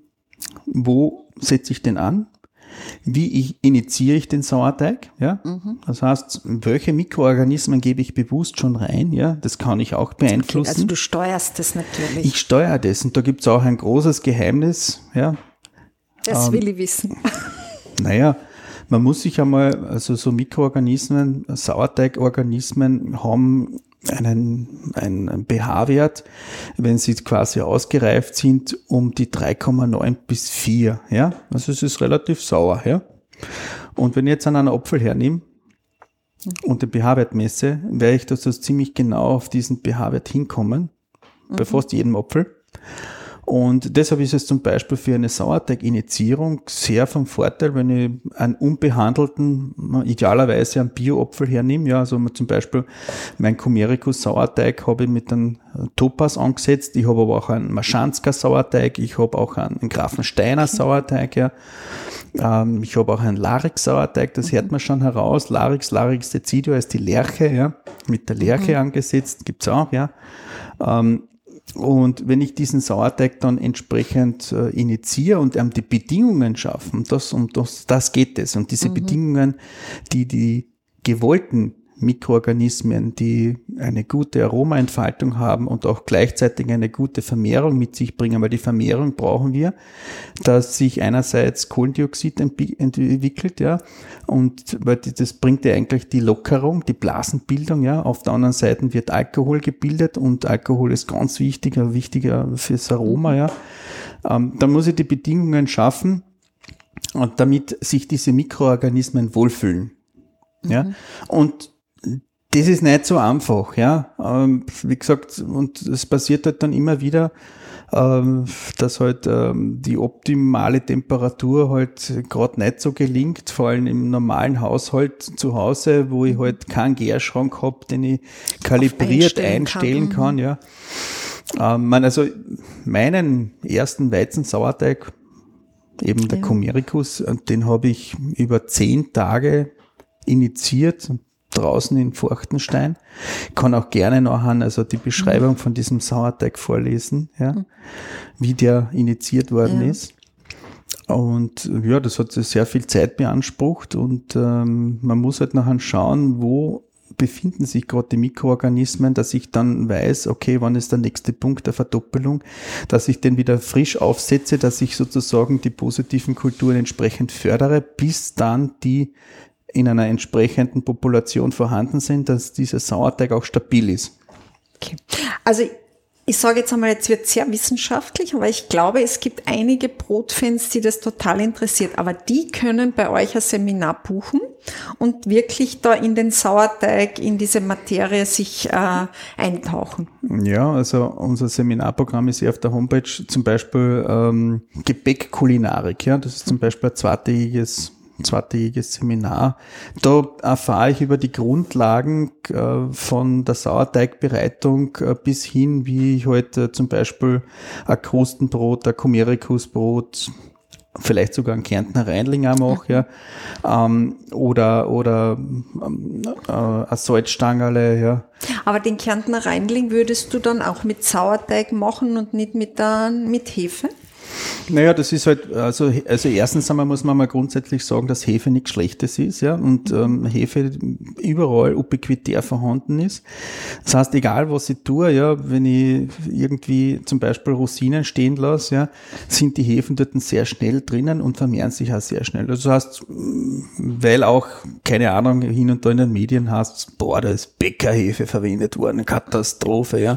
wo setze ich den an? Wie ich, initiiere ich den Sauerteig? Ja? Mhm. Das heißt, welche Mikroorganismen gebe ich bewusst schon rein? Ja? Das kann ich auch beeinflussen. Okay, also du steuerst das natürlich. Ich steuere das, und da gibt es auch ein großes Geheimnis. Ja? Das ähm, will ich wissen. Naja, man muss sich einmal, also so Mikroorganismen, Sauerteigorganismen haben einen, einen pH-Wert, wenn sie quasi ausgereift sind, um die drei Komma neun bis vier, ja. Also es ist relativ sauer, ja. Und wenn ich jetzt einen Apfel hernehme und den pH-Wert messe, werde ich das also ziemlich genau auf diesen pH-Wert hinkommen, mhm. bei fast jedem Apfel. Und deshalb ist es zum Beispiel für eine Sauerteig-Initiierung sehr vom Vorteil, wenn ich einen unbehandelten, idealerweise einen Bio-Apfel hernehme. Ja, also zum Beispiel mein Chumerikus-Sauerteig habe ich mit einem Topaz angesetzt. Ich habe aber auch einen Marschansker-Sauerteig. Ich habe auch einen Grafensteiner Sauerteig. Ja. Ähm, ich habe auch einen Larix-Sauerteig. Das hört man schon heraus. Larix, Larix deciduo ist die Lerche, ja, mit der Lerche mhm. angesetzt. Gibt's auch, ja. Ähm, Und wenn ich diesen Sauerteig dann entsprechend äh, initiiere und ähm, die Bedingungen schaffen, das, um das, das geht es. Und diese mhm. Bedingungen, die die gewollten Mikroorganismen, die eine gute Aromaentfaltung haben und auch gleichzeitig eine gute Vermehrung mit sich bringen, weil die Vermehrung brauchen wir, dass sich einerseits Kohlendioxid entwickelt, ja, und weil das bringt ja eigentlich die Lockerung, die Blasenbildung, ja, auf der anderen Seite wird Alkohol gebildet, und Alkohol ist ganz wichtig, wichtiger fürs Aroma, ja. Ähm, dann muss ich die Bedingungen schaffen, und damit sich diese Mikroorganismen wohlfühlen, ja, mhm. und das ist nicht so einfach, ja. Ähm, wie gesagt, und es passiert halt dann immer wieder, ähm, dass halt ähm, die optimale Temperatur halt gerade nicht so gelingt, vor allem im normalen Haushalt zu Hause, wo ich halt keinen Gärschrank habe, den ich kalibriert einstellen, einstellen kann, kann ja. Ähm, man, also meinen ersten Weizensauerteig, eben der ja. Chumerikus, den habe ich über zehn Tage initiiert, draußen in Forchtenstein. Ich kann auch gerne nachher also die Beschreibung von diesem Sauerteig vorlesen, ja, wie der initiiert worden ja. ist. Und ja, das hat sehr viel Zeit beansprucht, und ähm, man muss halt nachher schauen, wo befinden sich gerade die Mikroorganismen, dass ich dann weiß, okay, wann ist der nächste Punkt der Verdoppelung, dass ich den wieder frisch aufsetze, dass ich sozusagen die positiven Kulturen entsprechend fördere, bis dann die in einer entsprechenden Population vorhanden sind, dass dieser Sauerteig auch stabil ist. Okay. Also ich sage jetzt einmal, jetzt wird sehr wissenschaftlich, aber ich glaube, es gibt einige Brotfans, die das total interessiert. Aber die können bei euch ein Seminar buchen und wirklich da in den Sauerteig, in diese Materie sich äh, eintauchen. Ja, also unser Seminarprogramm ist ja auf der Homepage zum Beispiel ähm, Gebäckkulinarik. Ja, das ist zum Beispiel ein zweitägiges zweitägiges Seminar. Da erfahre ich über die Grundlagen äh, von der Sauerteigbereitung äh, bis hin, wie ich heute äh, zum Beispiel ein Krustenbrot, ein Chomerikusbrot, vielleicht sogar ein Kärntner Reinling auch mache, ja, ähm, oder oder ähm, äh, ein Salzstangerle, ja. Aber den Kärntner Reinling würdest du dann auch mit Sauerteig machen und nicht mit, äh, mit Hefe? Naja, das ist halt, also, also erstens einmal muss man mal grundsätzlich sagen, dass Hefe nichts Schlechtes ist, ja, und ähm, Hefe überall ubiquitär vorhanden ist. Das heißt, egal was ich tue, ja, wenn ich irgendwie zum Beispiel Rosinen stehen lasse, ja, sind die Hefen dort sehr schnell drinnen und vermehren sich auch sehr schnell. Also das heißt, weil auch, keine Ahnung, hin und da in den Medien heißt, boah, da ist Bäckerhefe verwendet worden, Katastrophe, ja.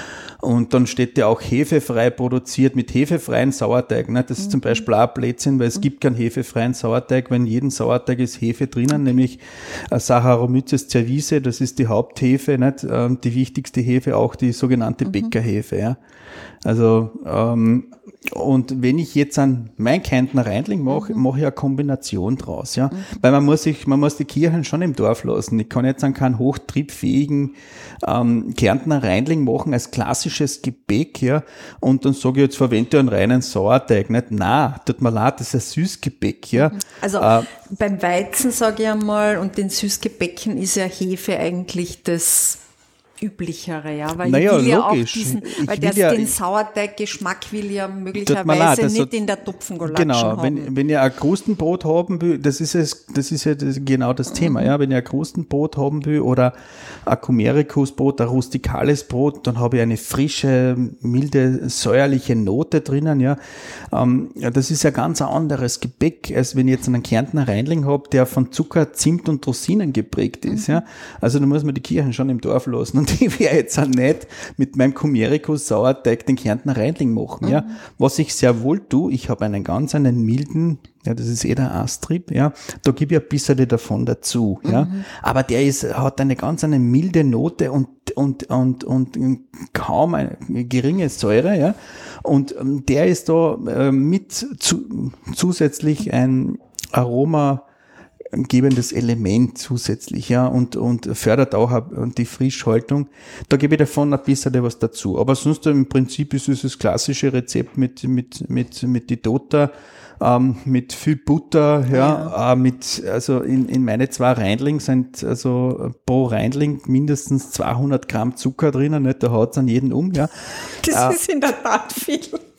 Und dann steht ja auch hefefrei produziert mit hefefreien Sauerteig. Ne? Das ist zum Beispiel auch ein Blödsinn, weil es gibt keinen hefefreien Sauerteig, weil in jedem Sauerteig ist Hefe drinnen, nämlich Saccharomyces cerevisiae, das ist die Haupthefe, nicht? Die wichtigste Hefe, auch die sogenannte Bäckerhefe. Ja? Also ähm, und wenn ich jetzt an mein Kärntner Reinling mache, mhm. mache ich eine Kombination draus, ja, mhm. weil man muss sich, man muss die Kirchen schon im Dorf lassen. Ich kann jetzt an keinen hochtriebfähigen ähm, Kärntner Reinling machen als klassisches Gebäck, ja, und dann sage ich jetzt verwende ich einen reinen Sauerteig, nicht? Nein, tut mir leid, das ist ein Süßgebäck, ja. Also äh, beim Weizen sage ich einmal und den Süßgebäcken ist ja Hefe eigentlich das Üblichere, ja, weil naja, ich will ja logisch. auch diesen, ich weil der ja, den Sauerteiggeschmack will ja möglicherweise leid, also, nicht in der Topfengulaschen genau, haben. Wenn, wenn ihr ein Krustenbrot haben will, das ist es, das ist ja das, genau das mhm. Thema, ja, wenn ihr ein Krustenbrot haben will oder ein Chomerikusbrot, ein rustikales Brot, dann habe ich eine frische, milde, säuerliche Note drinnen, ja. Ähm, ja, das ist ja ganz ein anderes Gebäck, als wenn ich jetzt einen Kärntner Reinling habe, der von Zucker, Zimt und Rosinen geprägt ist, mhm. ja. Also da muss man die Kirchen schon im Dorf lassen. Und ich werde jetzt auch nicht mit meinem Chomerikus Sauerteig den Kärntner Reinling machen, mhm. ja. Was ich sehr wohl tue, ich habe einen ganz einen milden, ja, das ist eh der Astrieb, ja. Da gebe ich ein bisschen davon dazu, mhm. ja. Aber der ist, hat eine ganz eine milde Note und, und, und, und kaum eine geringe Säure, ja. Und der ist da äh, mit zu, zusätzlich ein Aroma gebendes Element zusätzlich, ja, und, und fördert auch die Frischhaltung. Da gebe ich davon ein bisschen was dazu. Aber sonst im Prinzip ist es das klassische Rezept mit, mit, mit, mit die Dota, ähm, mit viel Butter, ja, ja. Äh, mit, also in, in meine zwei Reinling sind, also pro Reinling mindestens zweihundert Gramm Zucker drinnen, nicht? Da haut's an jeden um, ja. Das äh, ist in der Tat viel.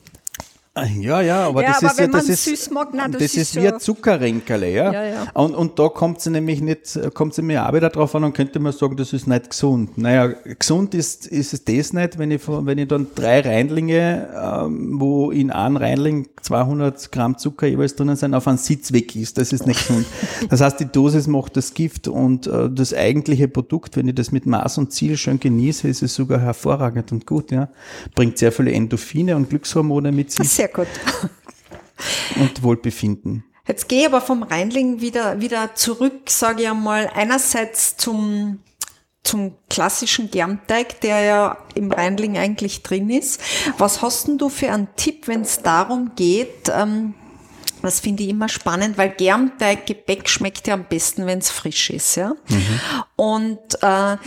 Ja, ja, aber ja, das aber ist wenn ja, das man ist, süß mag, nein, das, das ist, ist wie so ein Zuckerränkerle, ja. ja, ja. Und, und da kommt es nämlich nicht, kommt es mir auch wieder drauf an, und könnte man sagen, das ist nicht gesund. Naja, gesund ist, ist es das nicht, wenn ich, wenn ich dann drei Reinlinge, ähm, wo in einem Reinling zweihundert Gramm Zucker jeweils drinnen sind, auf einen Sitz weg ist. Das ist nicht gesund. Das heißt, die Dosis macht das Gift, und äh, das eigentliche Produkt, wenn ich das mit Maß und Ziel schön genieße, ist es sogar hervorragend und gut, ja. Bringt sehr viele Endorphine und Glückshormone mit sich. Sehr gut. Und Wohlbefinden. Jetzt gehe ich aber vom Reinling wieder, wieder zurück, sage ich einmal, einerseits zum, zum klassischen Germteig, der ja im Reinling eigentlich drin ist. Was hast denn du für einen Tipp, wenn es darum geht, ähm, das finde ich immer spannend, weil Germteiggebäck schmeckt ja am besten, wenn es frisch ist, ja. Mhm. Und äh,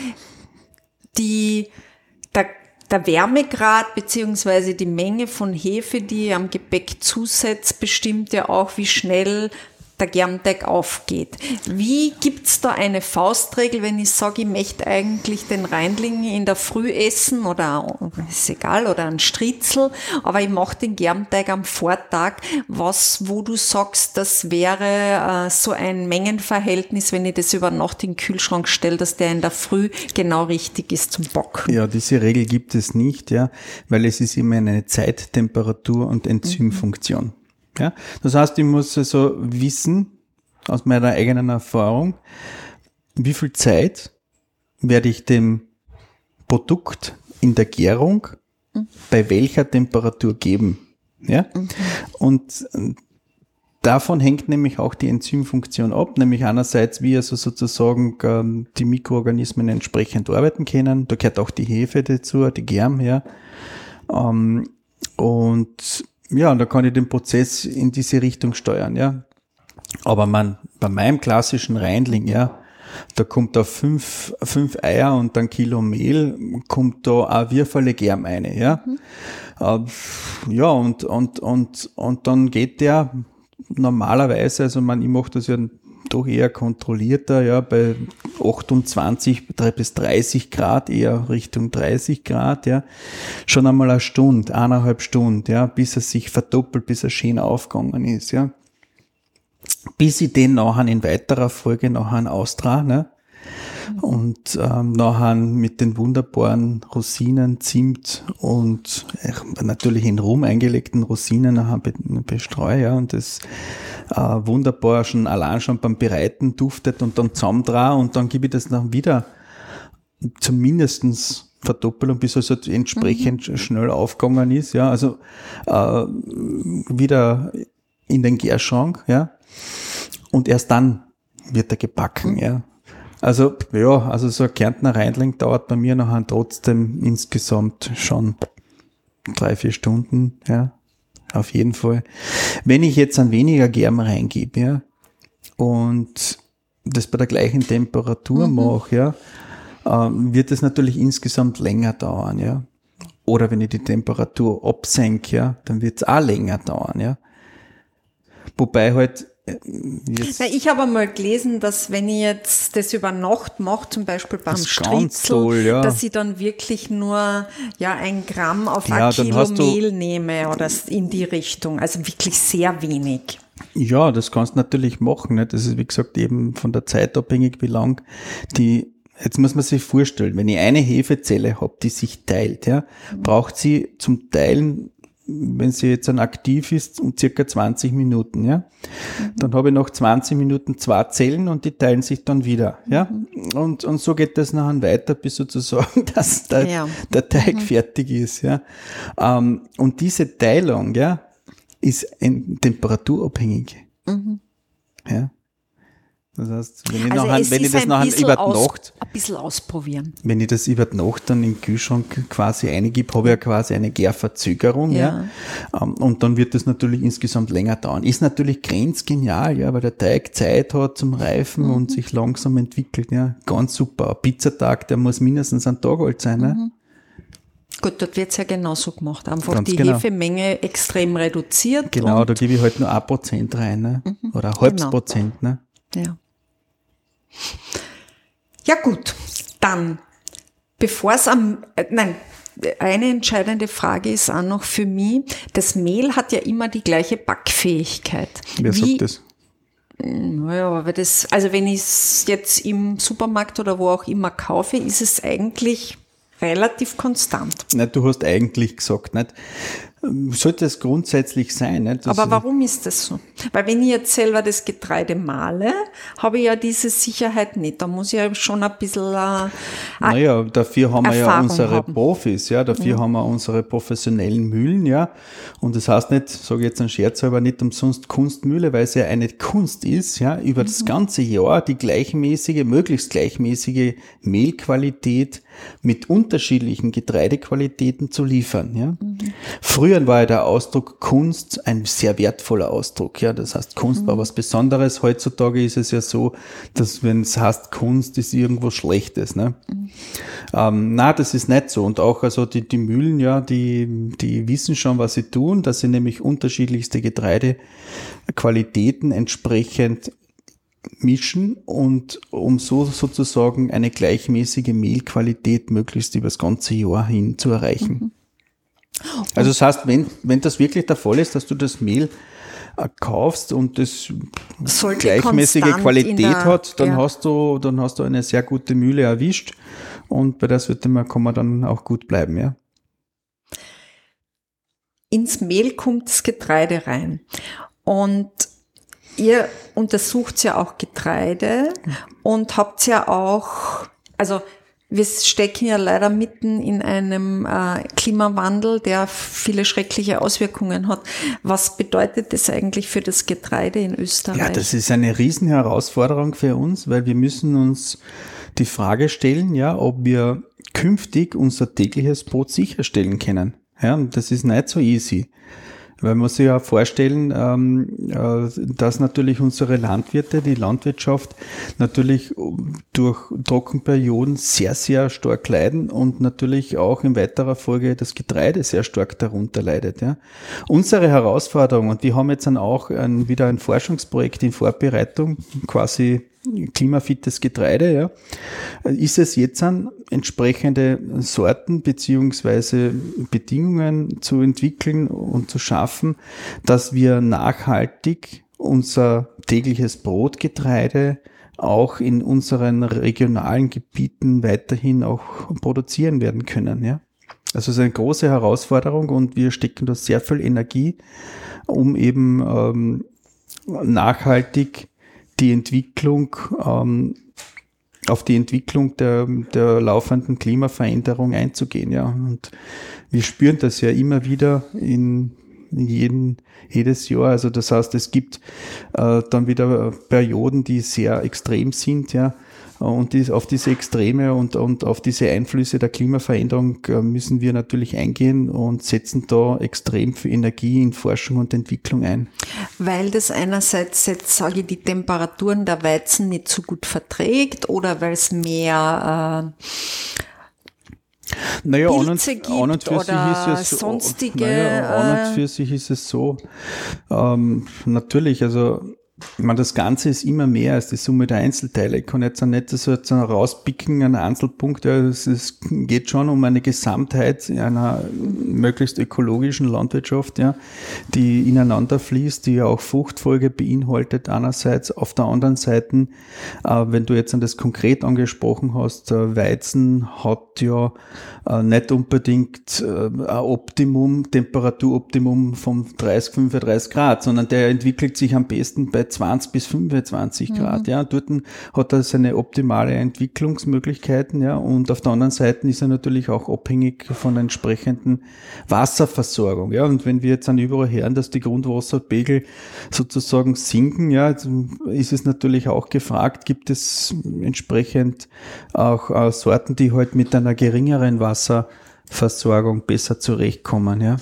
die, der Der Wärmegrad beziehungsweise die Menge von Hefe, die ihr am Gebäck zusetzt, bestimmt ja auch, wie schnell der Germteig aufgeht. Wie gibt's da eine Faustregel, wenn ich sage, ich möchte eigentlich den Reindling in der Früh essen oder ist egal, oder ein Striezel, aber ich mache den Germteig am Vortag. Was, wo du sagst, das wäre äh, so ein Mengenverhältnis, wenn ich das über Nacht in den Kühlschrank stelle, dass der in der Früh genau richtig ist zum Backen? Ja, diese Regel gibt es nicht, ja, weil es ist immer eine Zeit, Temperatur und Enzymfunktion. Mhm. Ja, das heißt, ich muss also wissen, aus meiner eigenen Erfahrung, wie viel Zeit werde ich dem Produkt in der Gärung mhm. bei welcher Temperatur geben. Ja? Mhm. Und davon hängt nämlich auch die Enzymfunktion ab, nämlich einerseits, wie also sozusagen ähm, die Mikroorganismen entsprechend arbeiten können. Da gehört auch die Hefe dazu, die Germ, ja. Ähm, und ja, und da kann ich den Prozess in diese Richtung steuern, ja. Aber man, bei meinem klassischen Reindling, ja, da kommt da fünf, fünf Eier und ein Kilo Mehl, kommt da auch Würfel Germ rein, ja. Mhm. Äh, ja, und, und, und, und dann geht der normalerweise, also man, ich mache das ja doch eher kontrollierter, ja, bei achtundzwanzig bis dreißig Grad, eher Richtung dreißig Grad, ja, schon einmal eine Stunde, eineinhalb Stunden, ja, bis er sich verdoppelt, bis er schön aufgegangen ist, ja. Bis ich den nachher in weiterer Folge nachher austrage, ne? Und ähm, nachher mit den wunderbaren Rosinen, Zimt und äh, natürlich in Rum eingelegten Rosinen nachher be- bestreue, ja, und das äh, wunderbar schon allein schon beim Bereiten duftet und dann zusammendrehe und dann gebe ich das dann wieder zumindestens verdoppeln, bis es also entsprechend mhm. schnell aufgegangen ist, ja, also äh, wieder in den Gärschrank, ja, und erst dann wird er gebacken, mhm. ja. Also, ja, also so ein Kärntner Reindling dauert bei mir nachher trotzdem insgesamt schon drei, vier Stunden, ja, auf jeden Fall. Wenn ich jetzt ein weniger Germ reingebe, ja, und das bei der gleichen Temperatur mhm. mache, ja, ähm, wird es natürlich insgesamt länger dauern, ja. Oder wenn ich die Temperatur absenke, ja, dann wird es auch länger dauern, ja. Wobei halt Na, ich habe einmal gelesen, dass wenn ich jetzt das über Nacht mache, zum Beispiel beim Striezel, toll, ja. dass ich dann wirklich nur ja ein Gramm auf ja, ein Kilo Mehl nehme oder in die Richtung. Also wirklich sehr wenig. Ja, das kannst du natürlich machen. Ne? Das ist, wie gesagt, eben von der Zeit abhängig, wie lang die. Jetzt muss man sich vorstellen, wenn ich eine Hefezelle habe, die sich teilt, ja, mhm. braucht sie zum Teilen, wenn sie jetzt dann aktiv ist, um circa zwanzig Minuten, ja. Mhm. Dann habe ich noch zwanzig Minuten zwei Zellen und die teilen sich dann wieder, ja. Mhm. Und, und so geht das nachher weiter, bis sozusagen, dass der, ja. der Teig mhm. fertig ist, ja. Ähm, und diese Teilung, ja, ist temperaturabhängig, mhm. ja. Das heißt, wenn ich, also nachher, wenn ich das nachher über die aus, Nacht, ein bisschen ausprobieren. Wenn ich das über die Nacht dann im Kühlschrank quasi eingebe, habe ich ja quasi eine Gärverzögerung, ja. ja. Und dann wird das natürlich insgesamt länger dauern. Ist natürlich grenzgenial, ja, weil der Teig Zeit hat zum Reifen mhm. und sich langsam entwickelt, ja. Ganz super. Ein Pizzatag, der muss mindestens ein Tag alt sein, ne? Mhm. Gut, dort wird es ja genauso gemacht. Einfach Ganz die genau. Hefemenge extrem reduziert. Genau, da gebe ich halt nur ein Prozent rein, ne? Mhm. Oder ein halbes genau. Prozent, ne? Ja. Ja gut, dann, bevor es am, äh, nein, eine entscheidende Frage ist auch noch für mich, das Mehl hat ja immer die gleiche Backfähigkeit. Wer Wie, sagt das? Naja, aber das, also wenn ich es jetzt im Supermarkt oder wo auch immer kaufe, ist es eigentlich relativ konstant. Nein, du hast eigentlich gesagt, nicht? Sollte es grundsätzlich sein. Nicht? Aber warum ist das so? Weil wenn ich jetzt selber das Getreide mahle, habe ich ja diese Sicherheit nicht. Da muss ich ja schon ein bisschen äh, Naja, dafür haben wir ja unsere haben. Profis, ja, dafür ja. haben wir unsere professionellen Mühlen, ja. Und das heißt nicht, sage ich jetzt einen Scherz, aber nicht umsonst Kunstmühle, weil es ja eine Kunst ist, ja, über mhm. das ganze Jahr die gleichmäßige, möglichst gleichmäßige Mehlqualität mit unterschiedlichen Getreidequalitäten zu liefern, ja. Mhm. Früher früher war ja der Ausdruck Kunst ein sehr wertvoller Ausdruck. Ja, das heißt, Kunst mhm. war was Besonderes. Heutzutage ist es ja so, dass wenn es heißt, Kunst ist irgendwo Schlechtes. Ne? Mhm. Ähm, na, das ist nicht so. Und auch also die, die Mühlen, ja, die, die wissen schon, was sie tun, dass sie nämlich unterschiedlichste Getreidequalitäten entsprechend mischen und um so sozusagen eine gleichmäßige Mehlqualität möglichst über das ganze Jahr hin zu erreichen. Mhm. Also das heißt, wenn, wenn das wirklich der Fall ist, dass du das Mehl äh, kaufst und das sollte gleichmäßige Qualität der, hat, dann ja. hast du, dann hast du eine sehr gute Mühle erwischt und bei der Sorte kann man dann auch gut bleiben, ja. Ins Mehl kommt das Getreide rein und ihr untersucht ja auch Getreide und habt ja auch, also wir stecken ja leider mitten in einem äh, Klimawandel, der viele schreckliche Auswirkungen hat. Was bedeutet das eigentlich für das Getreide in Österreich? Ja, das ist eine Riesenherausforderung für uns, weil wir müssen uns die Frage stellen, ja, ob wir künftig unser tägliches Brot sicherstellen können. Ja, und das ist nicht so easy. Weil man sich ja vorstellen, dass natürlich unsere Landwirte, die Landwirtschaft natürlich durch Trockenperioden sehr, sehr stark leiden und natürlich auch in weiterer Folge das Getreide sehr stark darunter leidet. Ja. Unsere Herausforderung, und wir haben jetzt dann auch ein, wieder ein Forschungsprojekt in Vorbereitung, quasi klimafittes Getreide, ja, ist es jetzt an, entsprechende Sorten beziehungsweise Bedingungen zu entwickeln und zu schaffen, dass wir nachhaltig unser tägliches Brotgetreide auch in unseren regionalen Gebieten weiterhin auch produzieren werden können, ja. Also es ist eine große Herausforderung und wir stecken da sehr viel Energie, um eben ähm, nachhaltig die Entwicklung, ähm, auf die Entwicklung der, der laufenden Klimaveränderung einzugehen, ja. Und wir spüren das ja immer wieder in, in jeden, jedes Jahr. Also das heißt, es gibt äh, dann wieder Perioden, die sehr extrem sind, ja. Und dies, auf diese Extreme und, und auf diese Einflüsse der Klimaveränderung äh, müssen wir natürlich eingehen und setzen da extrem viel Energie in Forschung und Entwicklung ein. Weil das einerseits jetzt, sage ich, die Temperaturen der Weizen nicht so gut verträgt oder weil es mehr äh, naja, Pilze gibt an und für oder sich ist es, sonstige... Naja, an und für sich ist es so, ähm, natürlich, also ich meine, das Ganze ist immer mehr als die Summe der Einzelteile. Ich kann jetzt auch nicht so jetzt rauspicken, einen Einzelpunkt. Ja, es, es geht schon um eine Gesamtheit einer möglichst ökologischen Landwirtschaft, ja, die ineinander fließt, die ja auch Fruchtfolge beinhaltet einerseits. Auf der anderen Seite, äh, wenn du jetzt an das konkret angesprochen hast, äh, Weizen hat ja äh, nicht unbedingt äh, ein Optimum, Temperaturoptimum von dreißig, fünfunddreißig Grad, sondern der entwickelt sich am besten bei zwanzig bis fünfundzwanzig Grad, mhm. ja, dort hat er seine optimale Entwicklungsmöglichkeiten, ja, und auf der anderen Seite ist er natürlich auch abhängig von der entsprechenden Wasserversorgung, ja, und wenn wir jetzt dann überall hören, dass die Grundwasserpegel sozusagen sinken, ja, ist es natürlich auch gefragt, gibt es entsprechend auch äh, Sorten, die halt mit einer geringeren Wasserversorgung besser zurechtkommen, ja.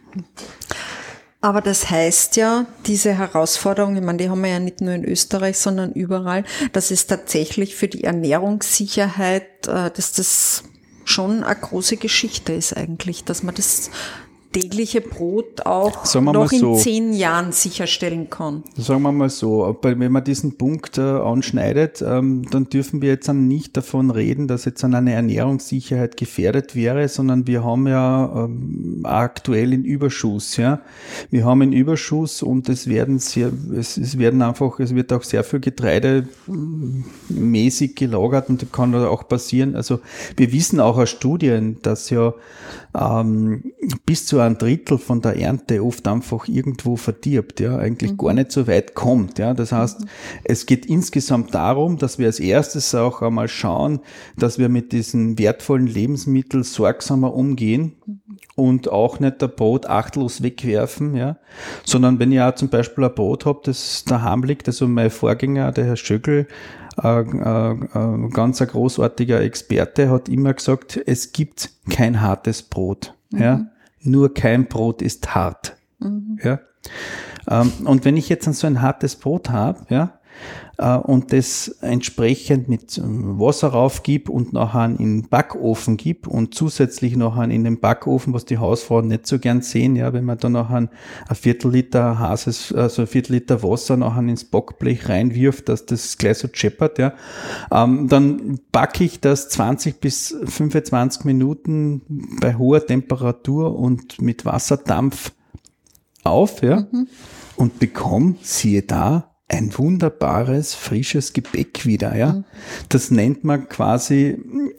Aber das heißt ja, diese Herausforderung, ich meine, die haben wir ja nicht nur in Österreich, sondern überall, dass es tatsächlich für die Ernährungssicherheit, dass das schon eine große Geschichte ist eigentlich, dass man das tägliche Brot auch noch in so, zehn Jahren sicherstellen kann. Sagen wir mal so, wenn man diesen Punkt äh, anschneidet, ähm, dann dürfen wir jetzt nicht davon reden, dass jetzt eine Ernährungssicherheit gefährdet wäre, sondern wir haben ja ähm, aktuell einen Überschuss. Ja, wir haben einen Überschuss und es werden sehr, es, es werden einfach, es wird auch sehr viel Getreide mäßig gelagert und das kann da auch passieren. Also wir wissen auch aus Studien, dass ja ähm, bis zu ein Drittel von der Ernte oft einfach irgendwo verdirbt, ja, eigentlich mhm. gar nicht so weit kommt, ja. Das heißt, mhm. es geht insgesamt darum, dass wir als erstes auch einmal schauen, dass wir mit diesen wertvollen Lebensmitteln sorgsamer umgehen mhm. und auch nicht das Brot achtlos wegwerfen, ja, sondern wenn ich auch zum Beispiel ein Brot habe, das daheim liegt, also mein Vorgänger, der Herr Schöckl, Ein äh, äh, ganz ein großartiger Experte, hat immer gesagt, es gibt kein hartes Brot. Mhm. Ja? nur kein Brot ist hart. Mhm. Ja. Ähm, und wenn ich jetzt so ein hartes Brot habe, ja, äh, und das entsprechend mit Wasser raufgib und nachher in den Backofen gib und zusätzlich nachher in den Backofen, was die Hausfrauen nicht so gern sehen, ja, wenn man dann nachher ein Viertel Liter heißes, also ein Viertel Liter Wasser nachher ins Backblech reinwirft, dass das gleich so scheppert, ja, ähm, dann backe ich das zwanzig bis fünfundzwanzig Minuten bei hoher Temperatur und mit Wasserdampf auf, ja, mhm. und bekomme, siehe da, ein wunderbares, frisches Gebäck wieder, ja. Mhm. Das nennt man quasi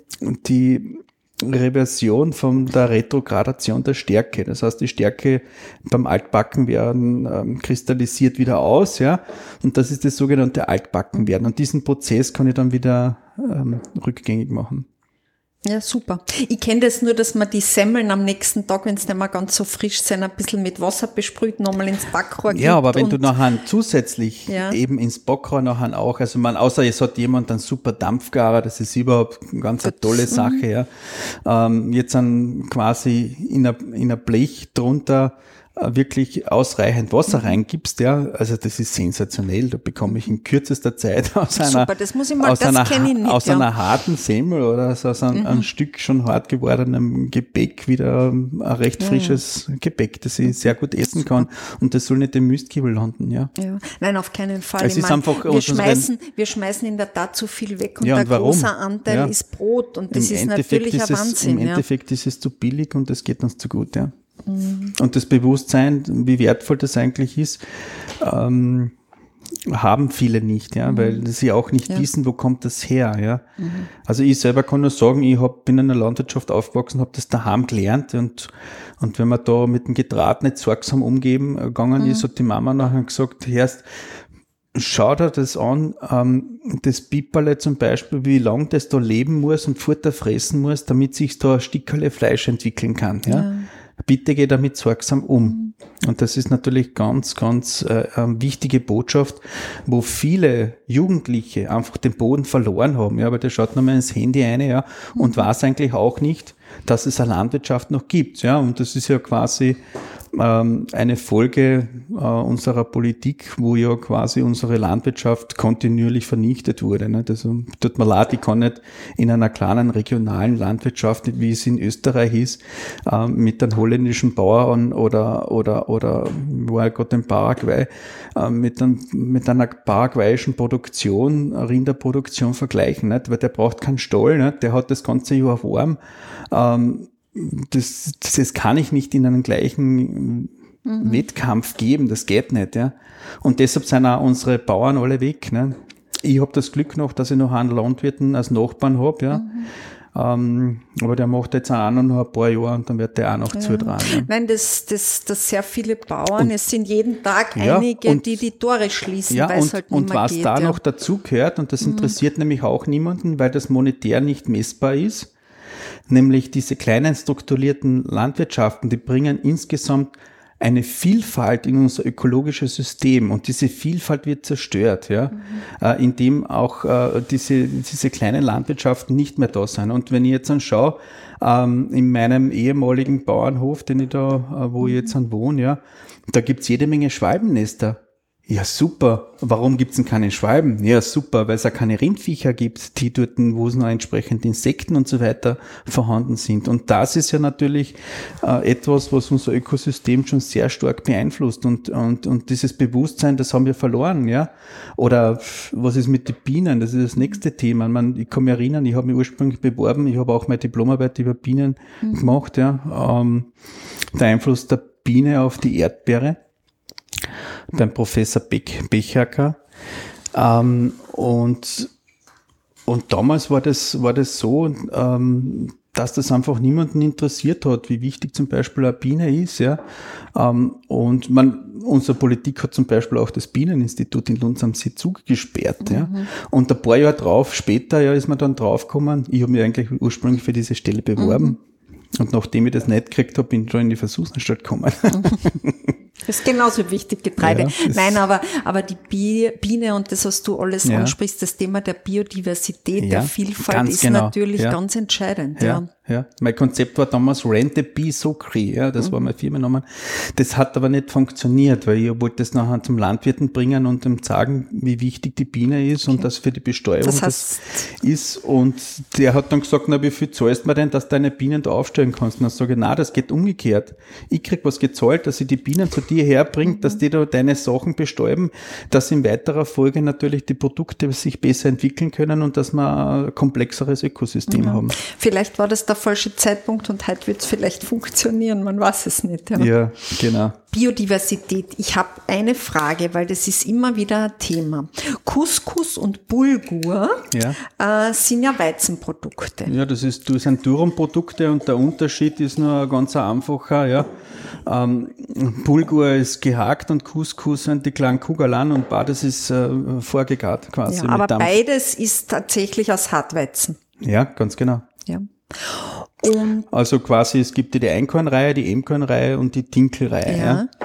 die Reversion von der Retrogradation der Stärke. Das heißt, die Stärke beim Altbacken werden ähm, kristallisiert wieder aus, ja. Und das ist das sogenannte Altbackenwerden. Und diesen Prozess kann ich dann wieder ähm, rückgängig machen. Ja, super. Ich kenne das nur, dass man die Semmeln am nächsten Tag, wenn es nicht mehr ganz so frisch sind, ein bisschen mit Wasser besprüht, nochmal ins Backrohr gibt. Ja, aber wenn du nachher zusätzlich ja. eben ins Backrohr nachher auch, also man, außer es hat jemand einen super Dampfgarer, das ist überhaupt eine ganz eine tolle Sache, ja. Ähm, jetzt dann quasi in ein, in ein Blech drunter wirklich ausreichend Wasser mhm. reingibst, ja, also das ist sensationell, da bekomme ich in kürzester Zeit aus einer, Super, das muss ich mal, aus das einer, kenne ich nicht, aus ja. einer harten Semmel oder aus, aus einem, mhm. einem Stück schon hart gewordenem Gebäck wieder ein recht frisches ja. Gebäck, das ich sehr gut essen Super. Kann und das soll nicht im Müstkibel landen, ja. ja. Nein, auf keinen Fall. Es ich ist mein, einfach wir schmeißen, wir schmeißen in der Tat zu viel weg und ja, der und große Anteil ja. ist Brot und das Im ist Endeffekt natürlich ist ein es, Wahnsinn. Im ja. Endeffekt ist es zu billig und das geht uns zu gut, ja. Und das Bewusstsein, wie wertvoll das eigentlich ist, ähm, haben viele nicht, ja, mhm. weil sie auch nicht ja. wissen, wo kommt das her, ja. Mhm. Also ich selber kann nur sagen, ich hab, bin in einer Landwirtschaft aufgewachsen, habe das daheim gelernt und und wenn man da mit dem Getrat nicht sorgsam umgeben gegangen mhm. ist, hat die Mama nachher gesagt, Herrst, schau dir das an, ähm, das Piperle zum Beispiel, wie lang das da leben muss und Futter fressen muss, damit sich da ein Stückerle Fleisch entwickeln kann, ja. ja. Bitte geh damit sorgsam um. Und das ist natürlich ganz, ganz äh, eine wichtige Botschaft, wo viele Jugendliche einfach den Boden verloren haben. Ja, aber der schaut nochmal ins Handy rein, ja, und weiß eigentlich auch nicht, dass es eine Landwirtschaft noch gibt. Ja, und das ist ja quasi ähm, eine Folge äh, unserer Politik, wo ja quasi unsere Landwirtschaft kontinuierlich vernichtet wurde. Ne? Das tut mir leid, ich kann nicht in einer kleinen regionalen Landwirtschaft, wie es in Österreich ist, äh, mit einem holländischen Bauern oder oder oder wo er gerade in Paraguay äh, mit einem, mit einer paraguayischen Produktion, Rinderproduktion vergleichen, nicht? Weil der braucht keinen Stall, nicht? Der hat das ganze Jahr warm. Ähm, Das, das kann ich nicht in einem gleichen mhm. Wettkampf geben, das geht nicht, ja. Und deshalb sind auch unsere Bauern alle weg, ne. Ich habe das Glück noch, dass ich noch einen Landwirten als Nachbarn habe, ja. Mhm. Ähm, aber der macht jetzt auch noch ein paar Jahre und dann wird der auch noch ja. zutragen. Ja. Nein, das, das, das sehr viele Bauern, und, es sind jeden Tag ja, einige, und, die die Tore schließen, ja, weil und, es halt nicht und mehr was geht. da ja. noch dazu gehört, und das interessiert mhm. nämlich auch niemanden, weil das monetär nicht messbar ist, nämlich diese kleinen strukturierten Landwirtschaften, die bringen insgesamt eine Vielfalt in unser ökologisches System und diese Vielfalt wird zerstört, ja, mhm. äh, indem auch äh, diese diese kleinen Landwirtschaften nicht mehr da sind. Und wenn ich jetzt anschaue, ähm, in meinem ehemaligen Bauernhof, den ich da, äh, wo ich jetzt an wohne, ja, da gibt's jede Menge Schwalbennester. Ja, super. Warum gibt's denn keine Schwalben? Ja, super, weil es auch keine Rindviecher gibt, die dort, wo es noch entsprechend Insekten und so weiter vorhanden sind. Und das ist ja natürlich äh, etwas, was unser Ökosystem schon sehr stark beeinflusst. Und, und, und dieses Bewusstsein, das haben wir verloren, ja. Oder was ist mit den Bienen? Das ist das nächste Thema. Man, ich kann mich erinnern, ich habe mich ursprünglich beworben, ich habe auch meine Diplomarbeit über Bienen mhm. gemacht, ja. Ähm, der Einfluss der Biene auf die Erdbeere. Beim Professor Beck, Bechacker. Ähm, und, und damals war das, war das so, ähm, dass das einfach niemanden interessiert hat, wie wichtig zum Beispiel eine Biene ist, ja. Ähm, und man, unsere Politik hat zum Beispiel auch das Bieneninstitut in Lunds am See zugesperrt, mhm. ja. Und ein paar Jahre drauf, später, ja, ist man dann draufgekommen, ich habe mich eigentlich ursprünglich für diese Stelle beworben. Mhm. Und nachdem ich das nicht gekriegt habe, bin ich schon in die Versuchsanstalt gekommen. Mhm. Das ist genauso wichtig, Getreide. Ja, Nein, aber, aber die Biene und das, was du alles ja. ansprichst, das Thema der Biodiversität, ja, der Vielfalt ist genau. natürlich ja. ganz entscheidend. Ja. Ja. Ja, mein Konzept war damals Rent the Bee Socri, ja, das mhm. war mein Firmenname. Das hat aber nicht funktioniert, weil ich wollte das nachher zum Landwirten bringen und ihm sagen, wie wichtig die Biene ist okay. und das für die Bestäubung das, heißt, das ist. Und der hat dann gesagt, na, wie viel zahlst du mir denn, dass du deine Bienen da aufstellen kannst? Und dann sage ich, na, das geht umgekehrt. Ich krieg was gezahlt, dass ich die Bienen zu dir herbringe, mhm. dass die da deine Sachen bestäuben, dass in weiterer Folge natürlich die Produkte sich besser entwickeln können und dass wir ein komplexeres Ökosystem mhm. haben. Vielleicht war das der falsche Zeitpunkt und heute wird es vielleicht funktionieren, man weiß es nicht. Ja, ja genau. Biodiversität. Ich habe eine Frage, weil das ist immer wieder ein Thema. Couscous und Bulgur ja. äh, sind ja Weizenprodukte. Ja, das ist, das sind Durum-Produkte und der Unterschied ist nur ganz einfacher. Ja. Ähm, Bulgur ist gehakt und Couscous sind die kleinen Kugeln und beides ist äh, vorgegart quasi. Ja, mit aber Dampf. Beides ist tatsächlich aus Hartweizen. Ja, ganz genau. Ja. Und also quasi, es gibt die Einkornreihe, die Emkornreihe und die Dinkelreihe. Ja. Ja.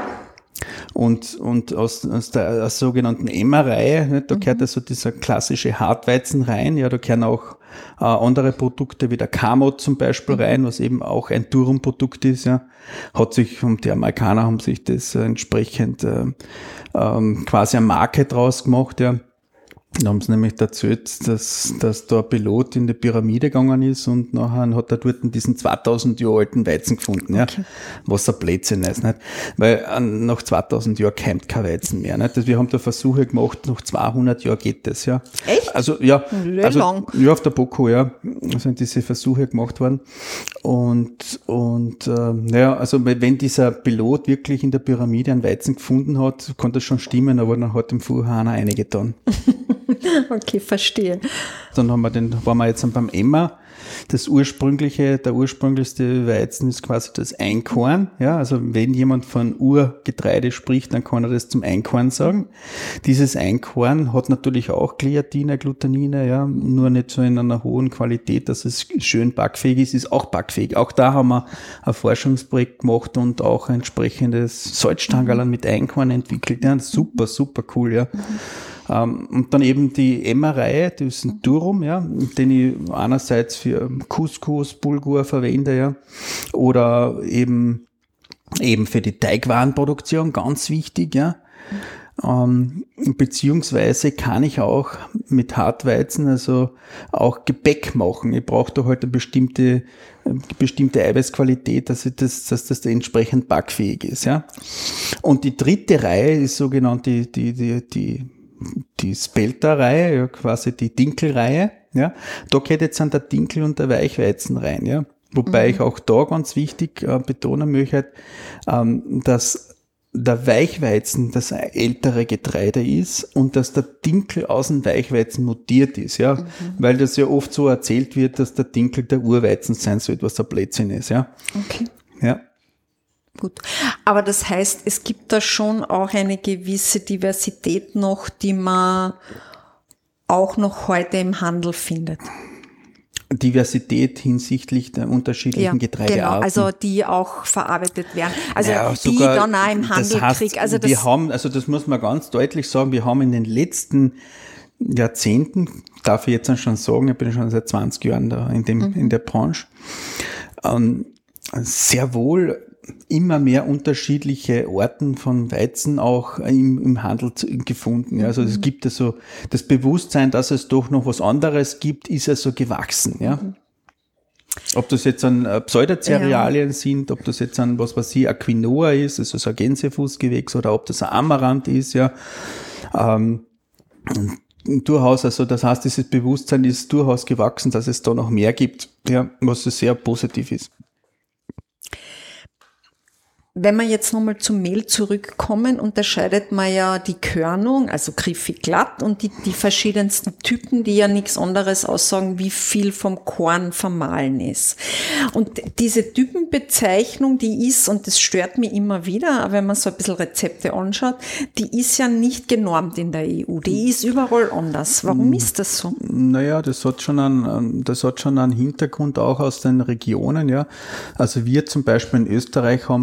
Und, und aus, aus der aus sogenannten Emma-Reihe, ne, da mhm. gehört also dieser klassische Hartweizen rein, ja, da gehören auch äh, andere Produkte wie der Kamot zum Beispiel mhm. rein, was eben auch ein Durum-Produkt ist, ja. Hat sich, und die Amerikaner haben sich das äh, entsprechend äh, ähm, quasi eine Marke draus gemacht, ja. Da haben sie nämlich erzählt, dass, dass da ein Pilot in die Pyramide gegangen ist und nachher hat er dort diesen zweitausend Jahre alten Weizen gefunden, ja. Okay. Was ein Blödsinn ist, nicht? Weil nach zweitausend Jahren keimt kein Weizen mehr, nicht? Wir haben da Versuche gemacht, nach zweihundert Jahren geht das, ja. Echt? Also, ja. Sehr also, lang. Ja, auf der Boko, ja. Sind diese Versuche gemacht worden. Und, und, äh, naja, also, wenn dieser Pilot wirklich in der Pyramide einen Weizen gefunden hat, kann das schon stimmen, aber dann hat ihm vorher einer reingetan. Okay, verstehe. Dann haben wir den, waren wir jetzt beim Emma. Das ursprüngliche, der ursprünglichste Weizen ist quasi das Einkorn. Ja, also wenn jemand von Urgetreide spricht, dann kann er das zum Einkorn sagen. Dieses Einkorn hat natürlich auch Gliadine, Glutamine, ja, nur nicht so in einer hohen Qualität, dass es schön backfähig ist, ist auch backfähig. Auch da haben wir ein Forschungsprojekt gemacht und auch ein entsprechendes Salzstangerl mit Einkorn entwickelt. Ja, super, super cool, ja. Mhm. Um, und dann eben die Emma-Reihe, das ist ein Durum, ja, den ich einerseits für Couscous, Bulgur verwende, ja, oder eben, eben für die Teigwarenproduktion, ganz wichtig, ja. Um, beziehungsweise kann ich auch mit Hartweizen also auch Gebäck machen. Ich brauche da halt eine bestimmte, bestimmte Eiweißqualität, dass, ich das, dass das entsprechend backfähig ist, ja. Und die dritte Reihe ist sogenannt die, die, die, die die Spelter-Reihe, ja, quasi die Dinkelreihe, ja. Da geht jetzt an der Dinkel und der Weichweizen rein, ja. Wobei mhm. ich auch da ganz wichtig äh, betonen möchte, ähm, dass der Weichweizen das ältere Getreide ist und dass der Dinkel aus dem Weichweizen mutiert ist, ja. Mhm. Weil das ja oft so erzählt wird, dass der Dinkel der Urweizen sein soll, was ein Blödsinn ist, ja. Okay. Ja. Gut, aber das heißt, es gibt da schon auch eine gewisse Diversität noch, die man auch noch heute im Handel findet. Diversität hinsichtlich der unterschiedlichen ja, Getreidearten. Genau, also die auch verarbeitet werden. Also ja, die dann auch im Handel das heißt, kriegen. Also das wir haben, also das muss man ganz deutlich sagen, wir haben in den letzten Jahrzehnten, darf ich jetzt schon sagen, ich bin schon seit zwanzig Jahren da in dem, mhm. in der Branche, ähm, sehr wohl immer mehr unterschiedliche Arten von Weizen auch im, im Handel gefunden. Ja, also es gibt also das Bewusstsein, dass es doch noch was anderes gibt, ist also gewachsen. Ja. Ob das jetzt an Pseudocerealien ja. sind, ob das jetzt an was weiß ich, ein Quinoa ist, also so ein Gänsefußgewächs, oder ob das ein Amaranth ist, ja. Ähm, durchaus, also das heißt, dieses Bewusstsein ist durchaus gewachsen, dass es da noch mehr gibt, ja, was sehr positiv ist. Wenn wir jetzt nochmal zum Mehl zurückkommen, unterscheidet man ja die Körnung, also griffig glatt, und die, die verschiedensten Typen, die ja nichts anderes aussagen, wie viel vom Korn vermahlen ist. Und diese Typenbezeichnung, die ist, und das stört mich immer wieder, wenn man so ein bisschen Rezepte anschaut, die ist ja nicht genormt in der E U. Die ist überall anders. Warum ist das so? Naja, das hat schon einen, das hat schon einen Hintergrund auch aus den Regionen, ja. Also wir zum Beispiel in Österreich haben da so die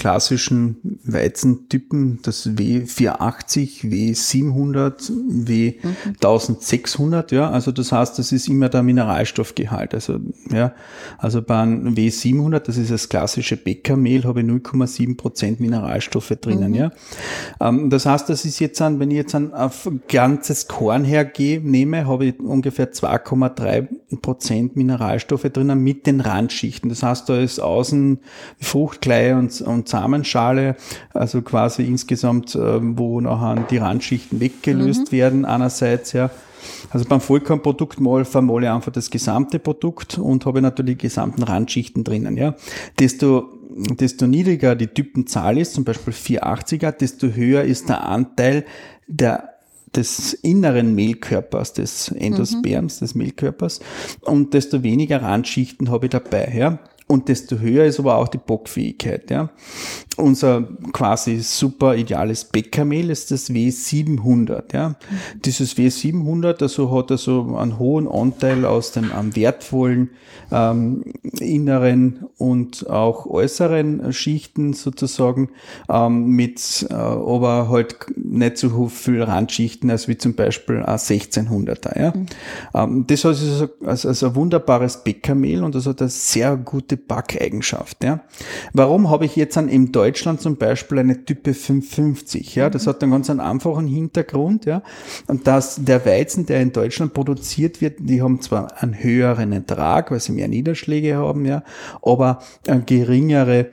klassischen Weizentypen, das W vierhundertachtzig, W siebenhundert, W eintausendsechshundert, ja, also das heißt, das ist immer der Mineralstoffgehalt, also, ja, also bei einem W siebenhundert, das ist das klassische Bäckermehl, habe ich null Komma sieben Prozent Mineralstoffe drinnen, mhm. ja. Ähm, das heißt, das ist jetzt ein, wenn ich jetzt ein, ein ganzes Korn hergehe, nehme, habe ich ungefähr zwei Komma drei Prozent Mineralstoffe drinnen mit den Randschichten. Das heißt, da ist außen Fruchtkleie und, und Samenschale, also quasi insgesamt, äh, wo nachher die Randschichten weggelöst mhm. werden, einerseits, ja. Also beim Vollkornprodukt mal vermale ich einfach das gesamte Produkt und habe natürlich die gesamten Randschichten drinnen, ja. Desto, desto niedriger die Typenzahl ist, zum Beispiel vierhundertachtziger, desto höher ist der Anteil der des inneren Mehlkörpers, des Endosperms, mhm. des Mehlkörpers, und desto weniger Randschichten habe ich dabei, ja. Und desto höher ist aber auch die Bockfähigkeit, ja. Unser quasi super ideales Bäckermehl ist das W siebenhundert, ja. Mhm. Dieses W siebenhundert, also hat also einen hohen Anteil aus dem ähm, wertvollen ähm, inneren und auch äußeren Schichten sozusagen, ähm, mit äh, aber halt nicht so viel Randschichten als wie zum Beispiel ein sechzehnhunderter, ja. Mhm. Ähm, das heißt, es ist also, also ein wunderbares Bäckermehl und das hat eine sehr gute Backeigenschaft, ja. Warum habe ich jetzt an, in Deutschland zum Beispiel eine Type fünfhundertfünfzig, ja? Das hat einen ganz einen einfachen Hintergrund, ja. Und dass der Weizen, der in Deutschland produziert wird, die haben zwar einen höheren Ertrag, weil sie mehr Niederschläge haben, ja, aber eine geringere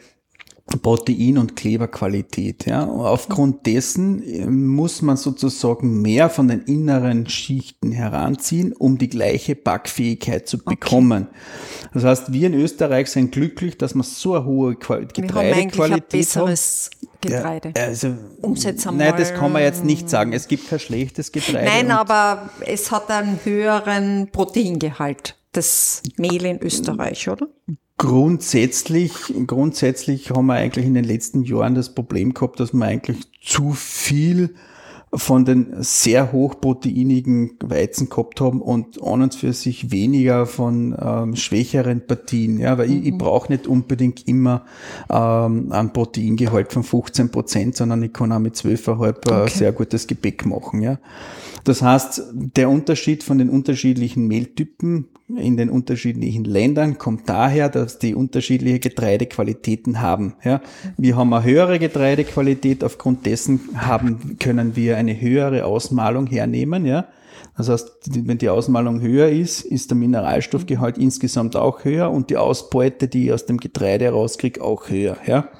Protein- und Kleberqualität, ja. Aufgrund dessen muss man sozusagen mehr von den inneren Schichten heranziehen, um die gleiche Backfähigkeit zu bekommen. Okay. Das heißt, wir in Österreich sind glücklich, dass wir so eine hohe Getreidequalität haben. Wir haben eigentlich ein besseres Getreide. Ja, also, nein, das kann man jetzt nicht sagen. Es gibt kein schlechtes Getreide. Nein, aber es hat einen höheren Proteingehalt, das Mehl in Österreich, oder? Grundsätzlich, grundsätzlich haben wir eigentlich in den letzten Jahren das Problem gehabt, dass wir eigentlich zu viel von den sehr hochproteinigen Weizen gehabt haben und an und für sich weniger von ähm, schwächeren Partien. Ja, weil mhm. ich, ich brauche nicht unbedingt immer ähm, einen Proteingehalt von fünfzehn Prozent, sondern ich kann auch mit zwölf Komma fünf okay. sehr gutes Gebäck machen. Ja. Das heißt, der Unterschied von den unterschiedlichen Mehltypen in den unterschiedlichen Ländern kommt daher, dass die unterschiedliche Getreidequalitäten haben. Ja, wir haben eine höhere Getreidequalität, aufgrund dessen haben, können wir eine höhere Ausmalung hernehmen. Ja, das heißt, wenn die Ausmalung höher ist, ist der Mineralstoffgehalt insgesamt auch höher und die Ausbeute, die ich aus dem Getreide rauskriege, auch höher. Ja,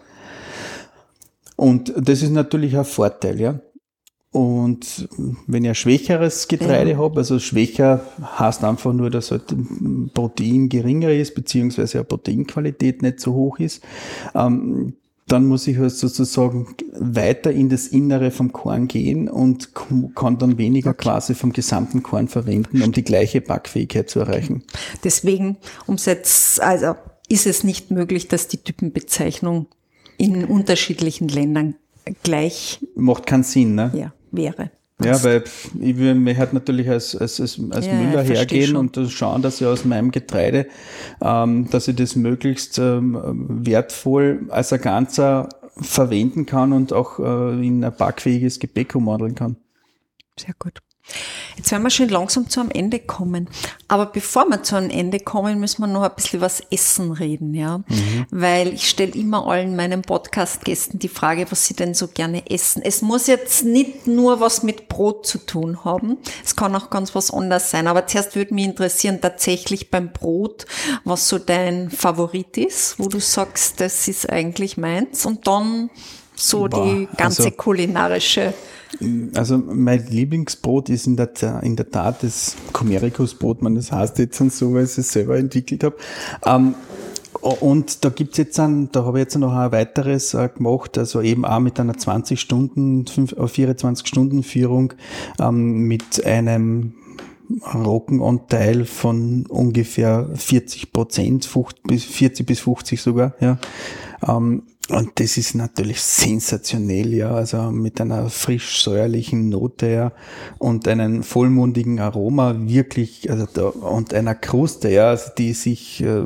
und das ist natürlich ein Vorteil. Ja. Und wenn ich ein schwächeres Getreide ja. habe, also schwächer heißt einfach nur, dass halt Protein geringer ist, beziehungsweise eine Proteinqualität nicht so hoch ist, ähm, dann muss ich halt sozusagen weiter in das Innere vom Korn gehen und kann dann weniger okay. quasi vom gesamten Korn verwenden, um die gleiche Backfähigkeit zu erreichen. Deswegen, um's jetzt, also ist es nicht möglich, dass die Typenbezeichnung in unterschiedlichen Ländern gleich macht keinen Sinn, ne? Ja, wäre. Ja, weil ich will mir halt natürlich als, als, als, als ja, Müller hergehen und schauen, dass ich aus meinem Getreide, ähm, dass ich das möglichst ähm, wertvoll als ein Ganzer verwenden kann und auch äh, in ein backfähiges Gebäck umwandeln kann. Sehr gut. Jetzt werden wir schon langsam zu einem Ende kommen. Aber bevor wir zu einem Ende kommen, müssen wir noch ein bisschen was Essen reden, ja. Mhm. Weil ich stelle immer allen meinen Podcast-Gästen die Frage, was sie denn so gerne essen. Es muss jetzt nicht nur was mit Brot zu tun haben. Es kann auch ganz was anderes sein. Aber zuerst würde mich interessieren, tatsächlich beim Brot, was so dein Favorit ist, wo du sagst, das ist eigentlich meins. Und dann so Boah, die ganze also kulinarische. Also mein Lieblingsbrot ist in der, in der Tat das Comerikus-Brot, man das heißt jetzt so, weil ich es selber entwickelt habe. Ähm, und da gibt's jetzt ein, da habe ich jetzt noch ein weiteres äh, gemacht, also eben auch mit einer zwanzig Stunden, vierundzwanzig Stunden Führung ähm, mit einem Roggenanteil von ungefähr vierzig Prozent, vierzig bis fünfzig sogar, ja. Ähm, Und das ist natürlich sensationell, ja, also mit einer frisch-säuerlichen Note, ja, und einem vollmundigen Aroma wirklich, also da, und einer Kruste, ja, also die sich, äh,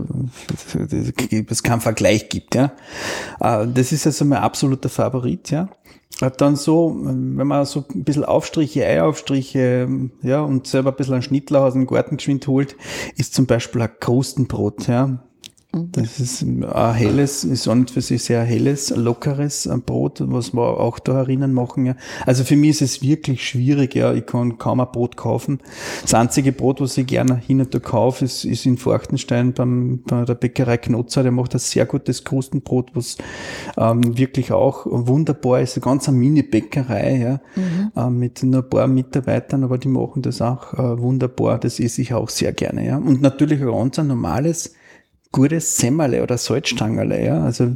es keinen Vergleich gibt, ja. Äh, das ist also mein absoluter Favorit, ja. Dann so, wenn man so ein bisschen Aufstriche, Eiaufstriche, ja, und selber ein bisschen einen Schnittlauch aus dem Garten geschwind holt, ist zum Beispiel ein Krustenbrot, ja. Das ist ein helles, ist an und für sich sehr helles, lockeres Brot, was wir auch da herinnen machen, ja. Also für mich ist es wirklich schwierig, ja. Ich kann kaum ein Brot kaufen. Das einzige Brot, was ich gerne hin und da kaufe, ist, ist in Forchtenstein beim, bei der Bäckerei Knotzer. Der macht ein sehr gutes Krustenbrot, was ähm, wirklich auch wunderbar ist. Eine ganz eine Mini-Bäckerei, ja. Mhm. Ähm, mit nur ein paar Mitarbeitern, aber die machen das auch äh, wunderbar. Das esse ich auch sehr gerne, ja. Und natürlich ein ganz ein normales, gutes Semmerle oder Salzstangerle, ja, also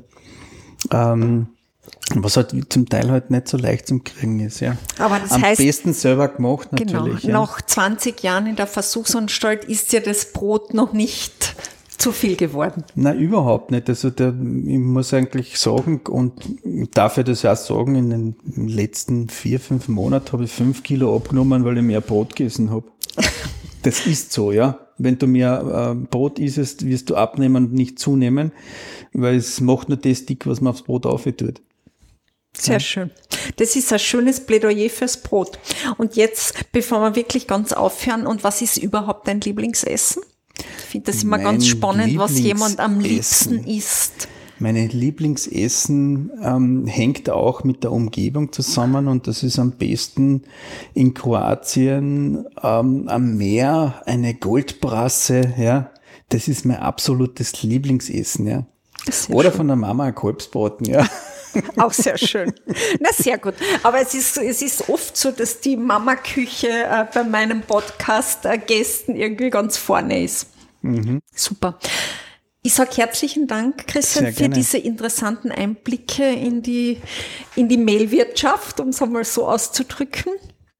ähm, was halt zum Teil halt nicht so leicht zum Kriegen ist, ja. Aber das Am heißt, besten selber gemacht natürlich. Genau, ja. nach zwanzig Jahren in der Versuchsanstalt ist ja das Brot noch nicht zu viel geworden. Nein, überhaupt nicht. Also der, ich muss eigentlich sagen, und darf ich das auch sagen, in den letzten vier, fünf Monaten habe ich fünf Kilo abgenommen, weil ich mehr Brot gegessen habe. Das ist so, ja. Wenn du mehr äh, Brot isst, wirst du abnehmen und nicht zunehmen, weil es macht nur das dick, was man aufs Brot auftut. Sehr ja. schön. Das ist ein schönes Plädoyer fürs Brot. Und jetzt, bevor wir wirklich ganz aufhören, und was ist überhaupt dein Lieblingsessen? Ich finde das immer mein ganz spannend, was jemand am liebsten isst. Meine Lieblingsessen ähm, hängt auch mit der Umgebung zusammen, und das ist am besten in Kroatien ähm, am Meer, eine Goldbrasse, ja. Das ist mein absolutes Lieblingsessen, ja. Oder schön. Von der Mama ein Kalbsbraten, ja. Auch sehr schön. Na, sehr gut. Aber es ist, es ist oft so, dass die Mama-Küche äh, bei meinem Podcast-Gästen äh, irgendwie ganz vorne ist. Mhm. Super. Ich sage herzlichen Dank, Christian, für diese interessanten Einblicke in die, in die Mehlwirtschaft, um es einmal so auszudrücken.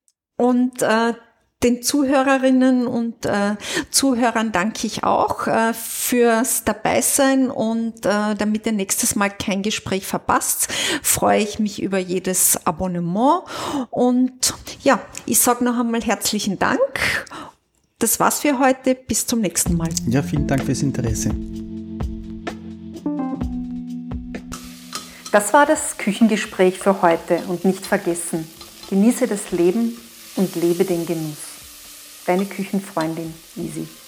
Und äh, den Zuhörerinnen und äh, Zuhörern danke ich auch äh, fürs Dabeisein, und äh, damit ihr nächstes Mal kein Gespräch verpasst, freue ich mich über jedes Abonnement. Und ja, ich sage noch einmal herzlichen Dank. Das war's für heute. Bis zum nächsten Mal. Ja, vielen Dank fürs Interesse. Das war das Küchengespräch für heute, und nicht vergessen, genieße das Leben und lebe den Genuss. Deine Küchenfreundin Isi.